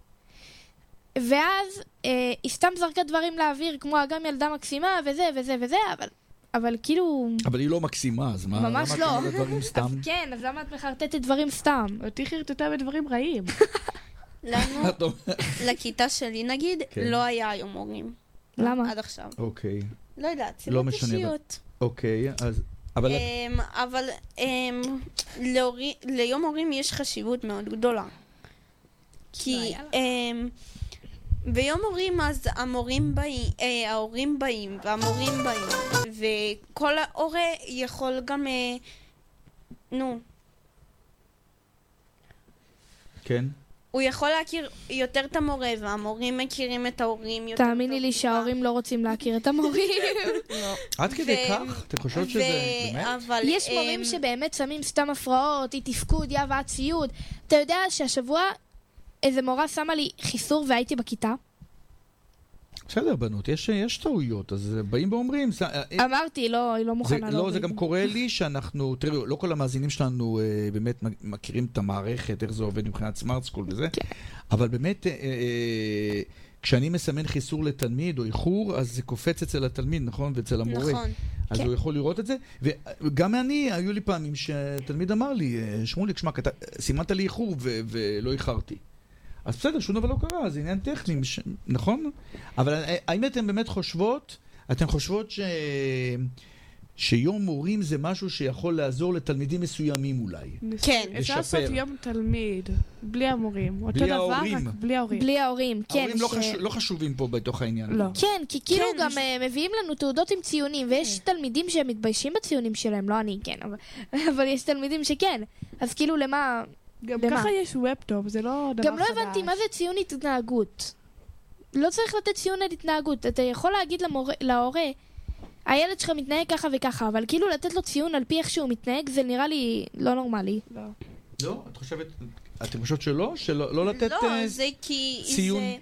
ואז אה, היא סתם זרקה דברים לאוויר, כמו גם ילדה מקסימה וזה וזה וזה, אבל, אבל כאילו... אבל היא לא מקסימה, אז מה? ממש לא. למה את דברים סתם? אז כן, אז למה את מחרטטת דברים סתם? אותי חרטטה בדברים רעים. לנו, לכיתה שלי נגיד, לא היה יום הורים. למה? עד עכשיו. אוקיי. לא יודעת, לא סיבות אישיות. אוקיי, אז אבל... אמ, אבל אמ, להורי- ליום הורים יש חשיבות מאוד גדולה. כי אמ, ביום הורים אז המורים באים, אה, ההורים באים והמורים באים, וכל ההורה יכול גם, אה, נו, כן. הוא יכול להכיר יותר את המורה, והמורים מכירים את ההורים יותר. תאמיני לי שההורים לא רוצים להכיר את המורים. עד כדי כך? אתם חושבות שזה באמת? יש מורים שבאמת שמים סתם הפרעות, אי תפקוד, אי הבאת ציוד. אתה יודע שהשבוע איזה מורה שמה לי חיסור והייתי בכיתה? בסדר, בנות, יש, יש טעויות, אז באים ואומרים... אמרתי, לא, היא לא מוכנה זה, להוריד. לא, זה גם קורה לי שאנחנו, תראו, לא כל המאזינים שלנו אה, באמת מכירים את המערכת, איך זה עובד מבחינת סמארט סקול וזה, כן. אבל באמת, אה, אה, כשאני מסמן חיסור לתלמיד או איחור, אז זה קופץ אצל התלמיד, נכון? ואצל המורה. נכון. אז כן. הוא יכול לראות את זה, וגם אני, היו לי פעמים שתלמיד אמר לי, שמוליק, שמע, סימנת לי איחור ו- ולא איחרתי. אז בסדר, שום דבר לא קרה, זה עניין טכני, ש... נכון? אבל האם אתן באמת חושבות, אתן חושבות ש... שיום מורים זה משהו שיכול לעזור לתלמידים מסוימים אולי? כן. אפשר לעשות יום תלמיד, בלי המורים. אותו בלי דבר, ההורים. רק בלי ההורים. בלי ההורים, כן. ההורים לא, ש... חשוב, לא חשובים פה בתוך העניין. לא. כן, כי כאילו כן, גם ש... uh, מביאים לנו תעודות עם ציונים, ויש תלמידים שהם מתביישים בציונים שלהם, לא אני, כן, אבל, אבל יש תלמידים שכן. אז כאילו למה... גם למה? ככה יש וובטופ, זה לא דבר גם לא חדש. הבנתי מה זה ציון התנהגות. לא צריך לתת ציון על התנהגות. אתה יכול להגיד למור... להורה, הילד שלך מתנהג ככה וככה, אבל כאילו לתת לו ציון על פי איך שהוא מתנהג, זה נראה לי לא נורמלי. לא. לא? את חושבת, אתם חושבת שלא? שלא לא לתת לא, uh, זה כי... ציון? זה,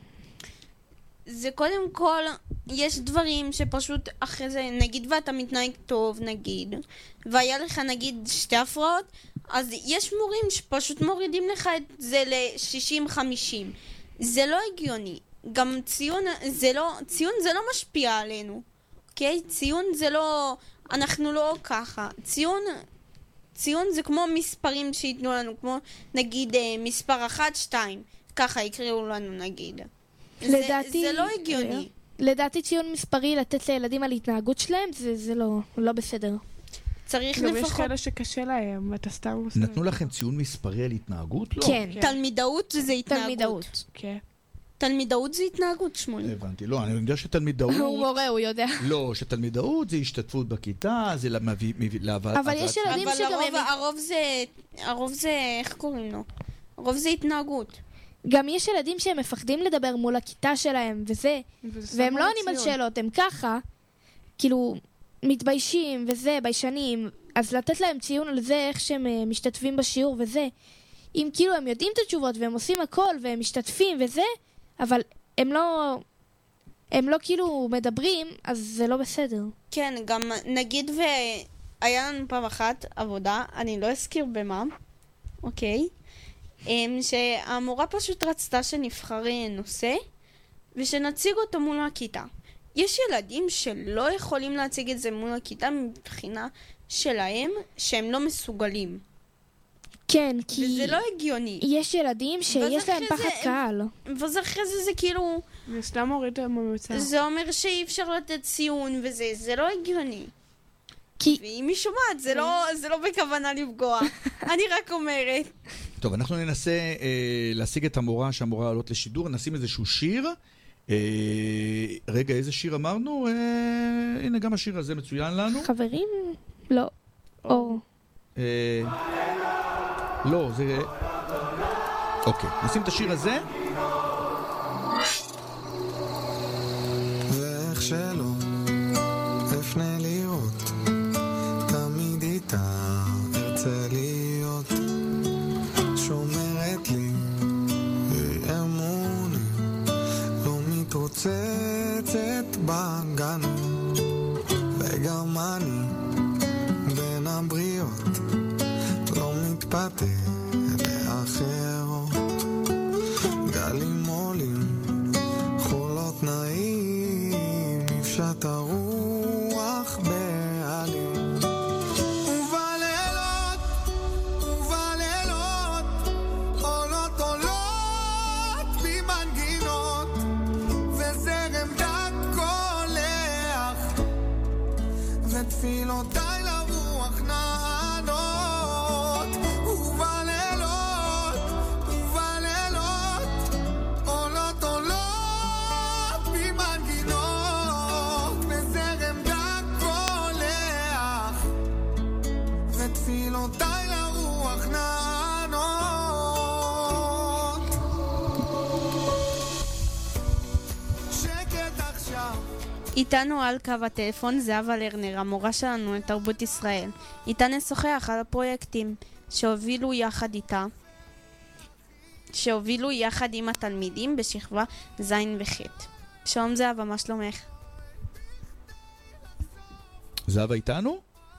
זה קודם כל, יש דברים שפשוט אחרי זה, נגיד ואתה מתנהג טוב, נגיד, והיה לך נגיד שתי הפרעות, אז יש מורים שפשוט מורידים לך את זה ל-שישים חמישים. זה לא הגיוני. גם ציון זה לא, ציון זה לא משפיע עלינו. אוקיי? ציון זה לא, אנחנו לא ככה. ציון, ציון זה כמו מספרים שיתנו לנו, כמו נגיד מספר אחת, שתיים. ככה יקראו לנו נגיד. לדעתי, זה, זה לא הגיוני. לדעתי ציון מספרי לתת לילדים על התנהגות שלהם, זה, זה לא, לא בסדר. צריך גם לפחות... יש כאלה שקשה להם, אתה סתם עושה. נתנו לכם ציון מספרי על התנהגות? לא. כן. תלמידאות זה התנהגות. תלמידאות. כן. תלמידאות זה התנהגות, שמולי. הבנתי, לא, אני יודע שתלמידאות... הוא מורה, הוא יודע. לא, שתלמידאות זה השתתפות בכיתה, זה להבאת... אבל יש ילדים שגם... אבל הרוב זה... הרוב זה... איך קוראים לו? הרוב זה התנהגות. גם יש ילדים שהם מפחדים לדבר מול הכיתה שלהם, וזה, והם לא עונים על שאלות, הם ככה, כאילו, מתביישים וזה, ביישנים, אז לתת להם ציון על זה, איך שהם uh, משתתפים בשיעור וזה, אם כאילו הם יודעים את התשובות והם עושים הכל והם משתתפים וזה, אבל הם לא, הם לא כאילו מדברים, אז זה לא בסדר. כן, גם נגיד והיה לנו פעם אחת עבודה, אני לא אזכיר במה, אוקיי? שהמורה פשוט רצתה שנבחר נושא ושנציג אותו מול הכיתה. יש ילדים שלא יכולים להציג את זה מול הכיתה מבחינה שלהם שהם לא מסוגלים. כן, כי... וזה לא הגיוני. יש ילדים שיש להם פחד קהל. ואז אחרי זה זה כאילו... זה סתם מוריד הממוצע. זה אומר שאי אפשר לתת ציון וזה, זה לא הגיוני. כי... ואם היא שומעת, זה לא, זה לא בכוונה לפגוע. אני רק אומרת. טוב, אנחנו ננסה אה, להשיג את המורה, שהמורה לעלות לשידור, נשים איזשהו שיר. אה, רגע, איזה שיר אמרנו? אה, הנה, גם השיר הזה מצוין לנו. חברים? לא. אור. אה, לא, זה... אוקיי, נשים את השיר הזה. ואיך שלא אפנה לראות תמיד איתה ארצה להיות שומרת לי אמוני לא מתרוצצת בגן וגם אני בין הבריות לא מתפתה לאחרות גלים עולים חולות נעים נפשט הרוח בעלים ובלילות ובלילות עולות עולות במנגינות וזרם דק קולח ותפילותיי לרוח איתנו על קו הטלפון זהבה לרנר, המורה שלנו לתרבות ישראל. איתה נשוחח על הפרויקטים שהובילו יחד איתה, שהובילו יחד עם התלמידים בשכבה ז' וח'. שלום זהבה, מה שלומך? זהבה איתנו?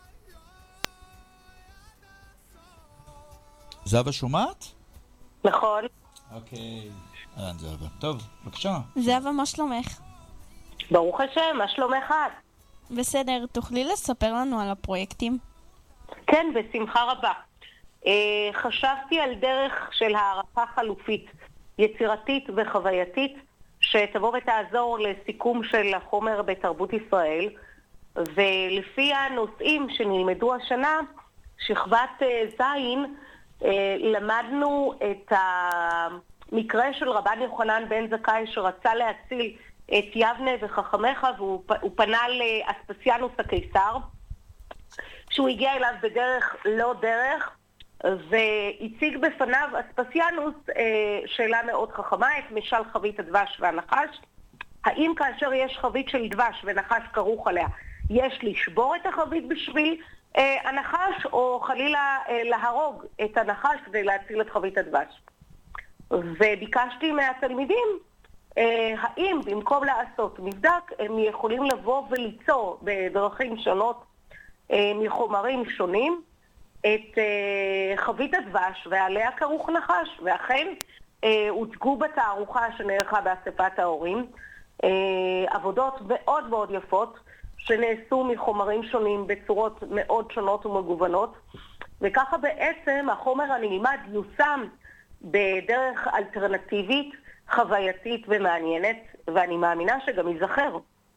זהבה שומעת? נכון. אוקיי. אהלן זהבה. טוב, בבקשה. זהבה, מה שלומך? ברוך השם, מה שלומך את? בסדר, תוכלי לספר לנו על הפרויקטים? כן, בשמחה רבה. אה, חשבתי על דרך של הערכה חלופית, יצירתית וחווייתית, שתבוא ותעזור לסיכום של החומר בתרבות ישראל, ולפי הנושאים שנלמדו השנה, שכבת אה, זין, אה, למדנו את המקרה של רבן יוחנן בן זכאי שרצה להציל את יבנה וחכמיך, והוא פנה לאספסיאנוס הקיסר, שהוא הגיע אליו בדרך לא דרך, והציג בפניו אספסיאנוס אה, שאלה מאוד חכמה, את משל חבית הדבש והנחש. האם כאשר יש חבית של דבש ונחש כרוך עליה, יש לשבור את החבית בשביל אה, הנחש, או חלילה אה, להרוג את הנחש כדי להציל את חבית הדבש? וביקשתי מהתלמידים, אה, האם במקום לעשות מבדק, הם יכולים לבוא וליצור בדרכים שונות אה, מחומרים שונים, את uh, חבית הדבש ועליה כרוך נחש, ואכן uh, הוצגו בתערוכה שנערכה באספת ההורים uh, עבודות מאוד מאוד יפות שנעשו מחומרים שונים בצורות מאוד שונות ומגוונות, וככה בעצם החומר הנלמד יושם בדרך אלטרנטיבית, חווייתית ומעניינת, ואני מאמינה שגם ייזכר.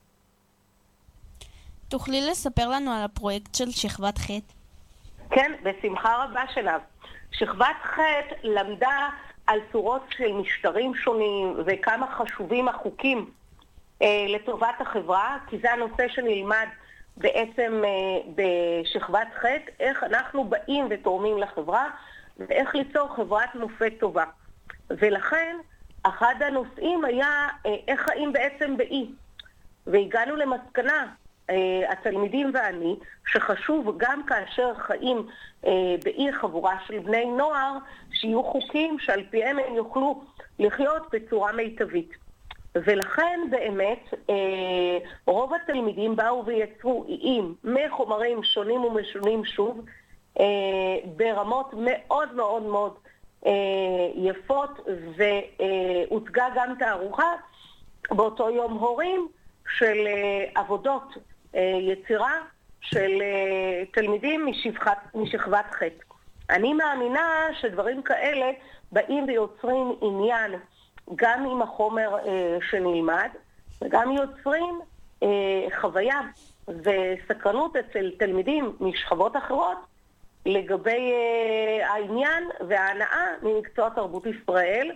תוכלי לספר לנו על הפרויקט של שכבת ח'? כן, בשמחה רבה שלב. שכבת ח' למדה על צורות של משטרים שונים וכמה חשובים החוקים אה, לטובת החברה, כי זה הנושא שנלמד בעצם אה, בשכבת ח', איך אנחנו באים ותורמים לחברה ואיך ליצור חברת מופת טובה. ולכן אחד הנושאים היה אה, איך חיים בעצם באי. והגענו למסקנה, Uh, התלמידים ואני, שחשוב גם כאשר חיים uh, באי חבורה של בני נוער, שיהיו חוקים שעל פיהם הם יוכלו לחיות בצורה מיטבית. ולכן באמת uh, רוב התלמידים באו ויצרו איים מחומרים שונים ומשונים שוב, uh, ברמות מאוד מאוד מאוד uh, יפות, והוצגה גם תערוכה באותו יום הורים של uh, עבודות יצירה של תלמידים משכבת, משכבת ח'. אני מאמינה שדברים כאלה באים ויוצרים עניין גם עם החומר שנלמד, וגם יוצרים חוויה וסקרנות אצל תלמידים משכבות אחרות לגבי העניין וההנאה ממקצוע תרבות ישראל.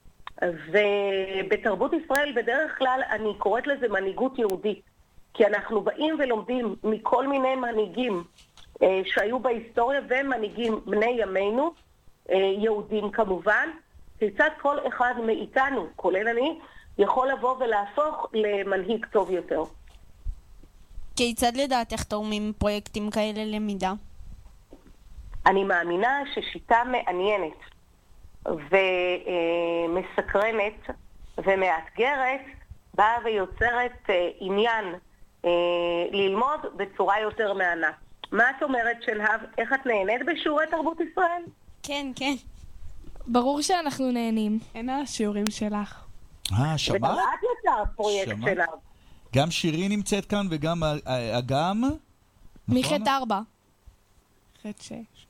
ובתרבות ישראל בדרך כלל אני קוראת לזה מנהיגות יהודית, כי אנחנו באים ולומדים מכל מיני מנהיגים אה, שהיו בהיסטוריה ומנהיגים בני ימינו, אה, יהודים כמובן, כיצד כל אחד מאיתנו, כולל אני, יכול לבוא ולהפוך למנהיג טוב יותר. כיצד לדעתך תורמים פרויקטים כאלה למידה? אני מאמינה ששיטה מעניינת ומסקרנת ומאתגרת באה ויוצרת אה, עניין ללמוד בצורה יותר מענה. מה את אומרת שלהב? איך את נהנית בשיעורי תרבות ישראל? כן, כן. ברור שאנחנו נהנים. אין על השיעורים שלך. אה, שמעת? וגם את יצרת פרויקט שלך. גם שירי נמצאת כאן וגם אגם. מחטא ארבע. חטא שש.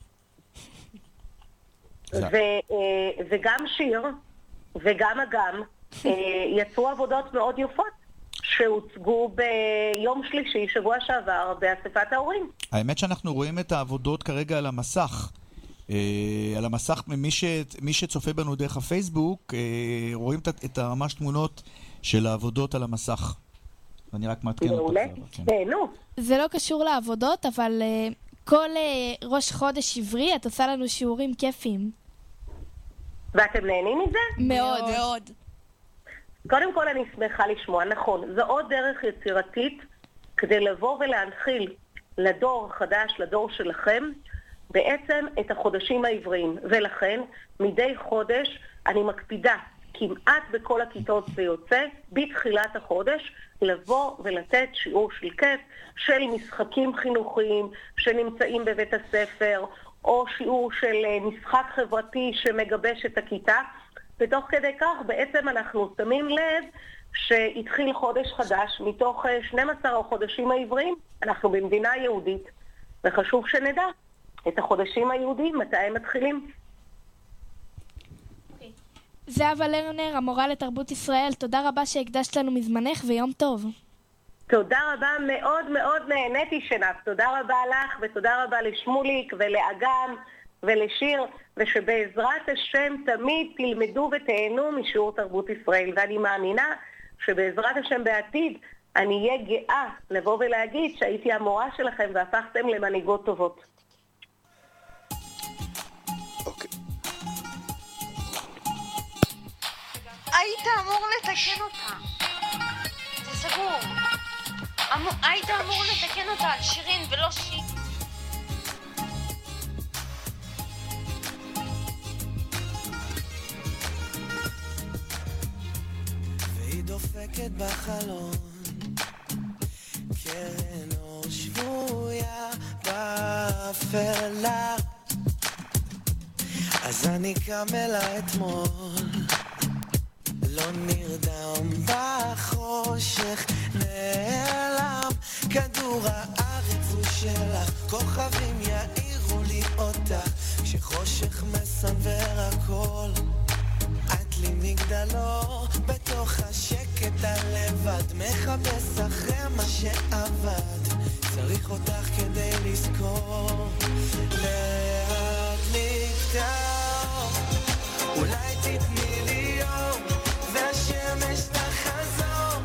וגם שיר וגם אגם יצרו עבודות מאוד יפות שהוצגו ביום שלישי, שבוע שעבר, באספת ההורים. האמת שאנחנו רואים את העבודות כרגע על המסך. על המסך, מי שצופה בנו דרך הפייסבוק, רואים את ממש תמונות של העבודות על המסך. ואני רק מעדכן אותך. מעולה, תהנו. זה לא קשור לעבודות, אבל כל ראש חודש עברי את עושה לנו שיעורים כיפיים. ואתם נהנים מזה? מאוד. מאוד. קודם כל אני שמחה לשמוע, נכון, זו עוד דרך יצירתית כדי לבוא ולהנחיל לדור החדש, לדור שלכם, בעצם את החודשים העבריים. ולכן, מדי חודש אני מקפידה כמעט בכל הכיתות זה יוצא, בתחילת החודש, לבוא ולתת שיעור של כיף של משחקים חינוכיים שנמצאים בבית הספר, או שיעור של משחק חברתי שמגבש את הכיתה, ותוך כדי כך בעצם אנחנו שמים לב שהתחיל חודש חדש מתוך שנים עשר החודשים העבריים. אנחנו במדינה יהודית, וחשוב שנדע את החודשים היהודיים, מתי הם מתחילים. זהבה לרנר, המורה לתרבות ישראל, תודה רבה שהקדשת לנו מזמנך ויום טוב. תודה רבה, מאוד מאוד נהניתי שנף. תודה רבה לך ותודה רבה לשמוליק ולאגם ולשיר, ושבעזרת השם תמיד תלמדו ותהנו משיעור תרבות ישראל. ואני מאמינה שבעזרת השם בעתיד אני אהיה גאה לבוא ולהגיד שהייתי המורה שלכם והפכתם למנהיגות טובות. היית אמור לתקן אותה. זה סגור. אמור, היית אמור לתקן אותה על שירין ולא שי. והיא דופקת בחלון, קרן אור שבויה באפלה. אז אני קם אלה אתמול, לא נרדם בחושך, נעלם כדור הארץ הוא שלך, כוכבים יאירו לי אותך, כשחושך מסנבר הכל, את לי מגדלו בתוך השקט הלבד, מחפש אחרי מה שעבד, צריך אותך כדי לזכור, לאט נקטר, אולי תתני לי יום והשמש תחזור,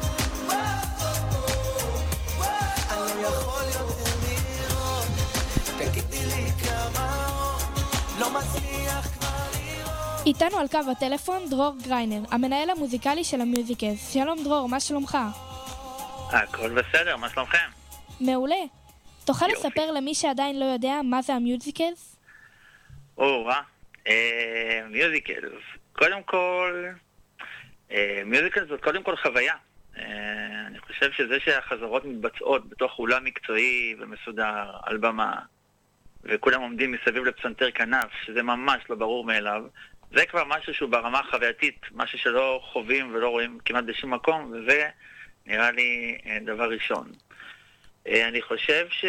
אני לא יכול יותר לראות, תגידי לי כמה אור, לא מצליח כבר לראות. איתנו על קו הטלפון דרור גריינר, המנהל המוזיקלי של המיוזיקס. שלום דרור, מה שלומך? הכל בסדר, מה שלומכם? מעולה. תוכל לספר למי שעדיין לא יודע מה זה המיוזיקס? או, אה, מיוזיקס. קודם כל, מיוזיקל זאת קודם כל חוויה. אני חושב שזה שהחזרות מתבצעות בתוך אולם מקצועי ומסודר על במה, וכולם עומדים מסביב לפסנתר כנף, שזה ממש לא ברור מאליו, זה כבר משהו שהוא ברמה החווייתית, משהו שלא חווים ולא רואים כמעט בשום מקום, וזה נראה לי דבר ראשון. אני חושב ש...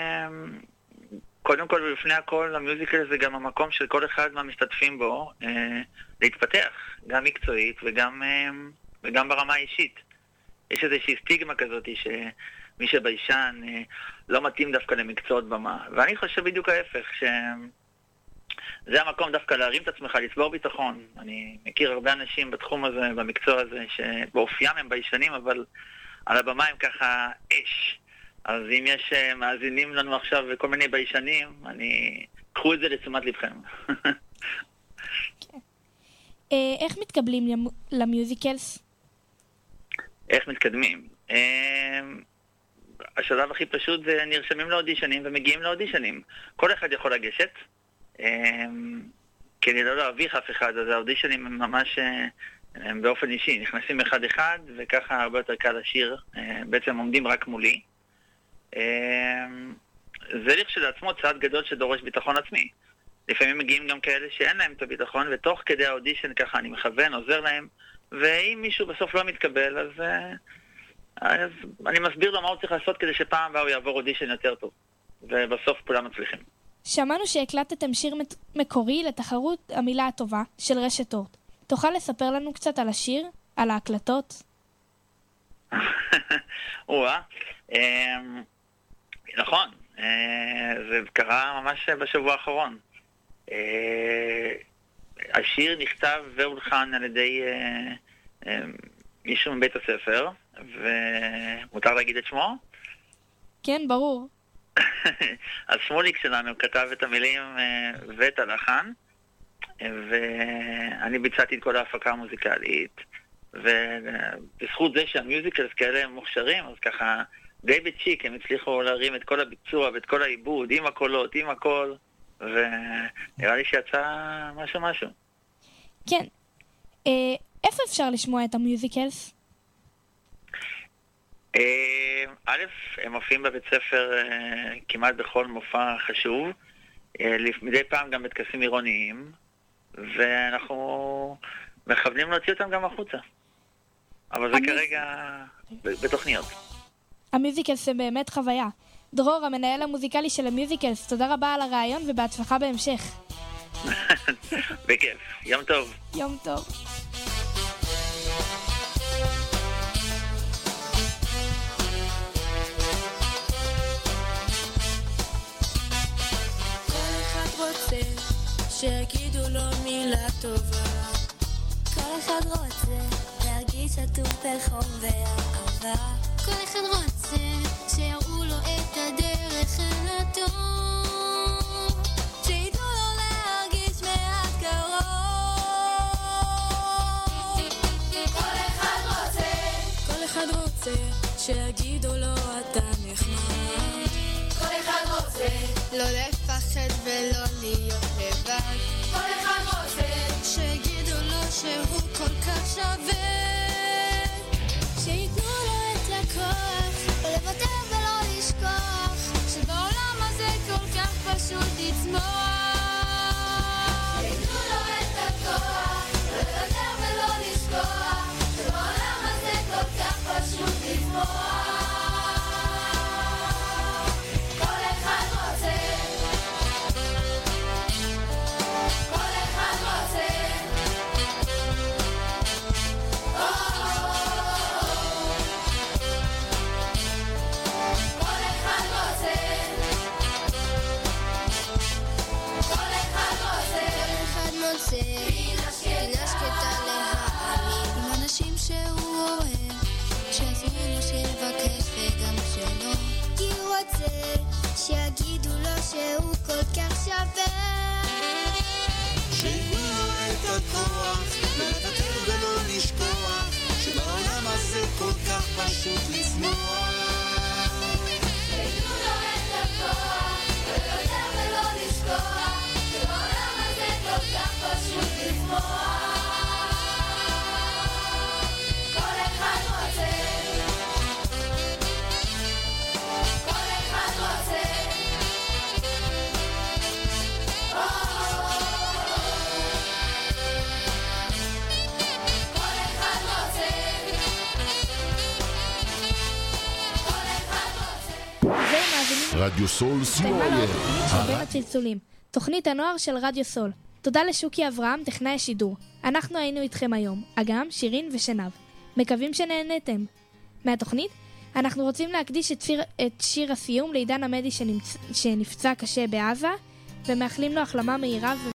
קודם כל ולפני הכל, המיוזיקל זה גם המקום של כל אחד מהמשתתפים בו אה, להתפתח, גם מקצועית וגם, אה, וגם ברמה האישית. יש איזושהי סטיגמה כזאת שמי שביישן אה, לא מתאים דווקא למקצועות במה. ואני חושב בדיוק ההפך, שזה המקום דווקא להרים את עצמך, לצבור ביטחון. אני מכיר הרבה אנשים בתחום הזה, במקצוע הזה, שבאופיים הם ביישנים, אבל על הבמה הם ככה אש. אז אם יש מאזינים לנו עכשיו וכל מיני ביישנים, אני... קחו את זה לתשומת לבכם. איך מתקבלים למיוזיקלס? איך מתקדמים? השלב הכי פשוט זה נרשמים לאודישנים ומגיעים לאודישנים. כל אחד יכול לגשת. כדי לא להביך אף אחד, אז האודישנים הם ממש הם באופן אישי. נכנסים אחד אחד וככה הרבה יותר קל לשיר. בעצם עומדים רק מולי. זה לכשלעצמו צעד גדול שדורש ביטחון עצמי. לפעמים מגיעים גם כאלה שאין להם את הביטחון, ותוך כדי האודישן ככה אני מכוון, עוזר להם, ואם מישהו בסוף לא מתקבל, אז, אז אני מסביר לו מה הוא צריך לעשות כדי שפעם הבא הוא יעבור אודישן יותר טוב, ובסוף כולם מצליחים. שמענו שהקלטתם שיר מקורי לתחרות המילה הטובה של רשת אורט. תוכל לספר לנו קצת על השיר, על ההקלטות? וואה, נכון, זה קרה ממש בשבוע האחרון. השיר נכתב והולחן על ידי מישהו מבית הספר, ומותר להגיד את שמו? כן, ברור. אז שמוליק שלנו כתב את המילים ואת הלחן, ואני ביצעתי את כל ההפקה המוזיקלית. ובזכות זה שהמיוזיקלס כאלה הם מוכשרים, אז ככה די בצ'יק הם הצליחו להרים את כל הביצוע ואת כל העיבוד, עם הקולות, עם הכל, ונראה לי שיצא משהו משהו. כן. איפה אפשר לשמוע את המיוזיקלס? א', הם מופיעים בבית ספר כמעט בכל מופע חשוב, מדי פעם גם בטקסים עירוניים, ואנחנו מכוונים להוציא אותם גם החוצה. אבל זה כרגע בתוכניות. המיוזיקלס זה באמת חוויה. דרור, המנהל המוזיקלי של המיוזיקלס, תודה רבה על הרעיון ובהצלחה בהמשך. בכיף. יום טוב. יום טוב. שיגידו לו מילה טובה. כל אחד רוצה להרגיש עטוף בחום ואהבה. כל אחד רוצה שיראו לו את הדרך אל הטוב, שידעו לו להרגיש מעט קרוב. כל אחד רוצה, כל אחד רוצה שיגידו לו אתה נחמד. כל אחד רוצה לא לפחד ולא להיות לבד. כל אחד רוצה שיגידו לו שהוא כל כך שווה, שיתנו לו את הכוח ולוותר ולא לשכוח שבעולם הזה כל כך פשוט לצמוח. שיתנו לו את הכוח ולוותר ולא לשכוח שבעולם הזה כל כך פשוט לצמוח. פינה שקטה להעלים עם אנשים שהוא אוהב, שיעזרו לו שיבקש וגם שלא, כי הוא רוצה שיגידו לו שהוא כל כך שווה. שיתנו לו את הכוח לוותר ולא לשכוח שבעולם הזה כל כך פשוט לצמוח. שיתנו לו את הכוח לוותר ולא לשכוח שבעולם הזה כל כך פשוט לצמוח. כל אחד רוצה, כל אחד רוצה, כל אחד רוצה, כל אחד רוצה. רדיו סול הסתיימה לעוד תוכנית של בין הצלצולים, תוכנית הנוער של רדיו סול. תודה לשוקי אברהם, טכנאי השידור. אנחנו היינו איתכם היום, אגם, שירין ושנב. מקווים שנהנתם. מהתוכנית, אנחנו רוצים להקדיש את שיר, את שיר הסיום לעידן עמדי שנמצ... שנפצע קשה בעזה, ומאחלים לו החלמה מהירה ו...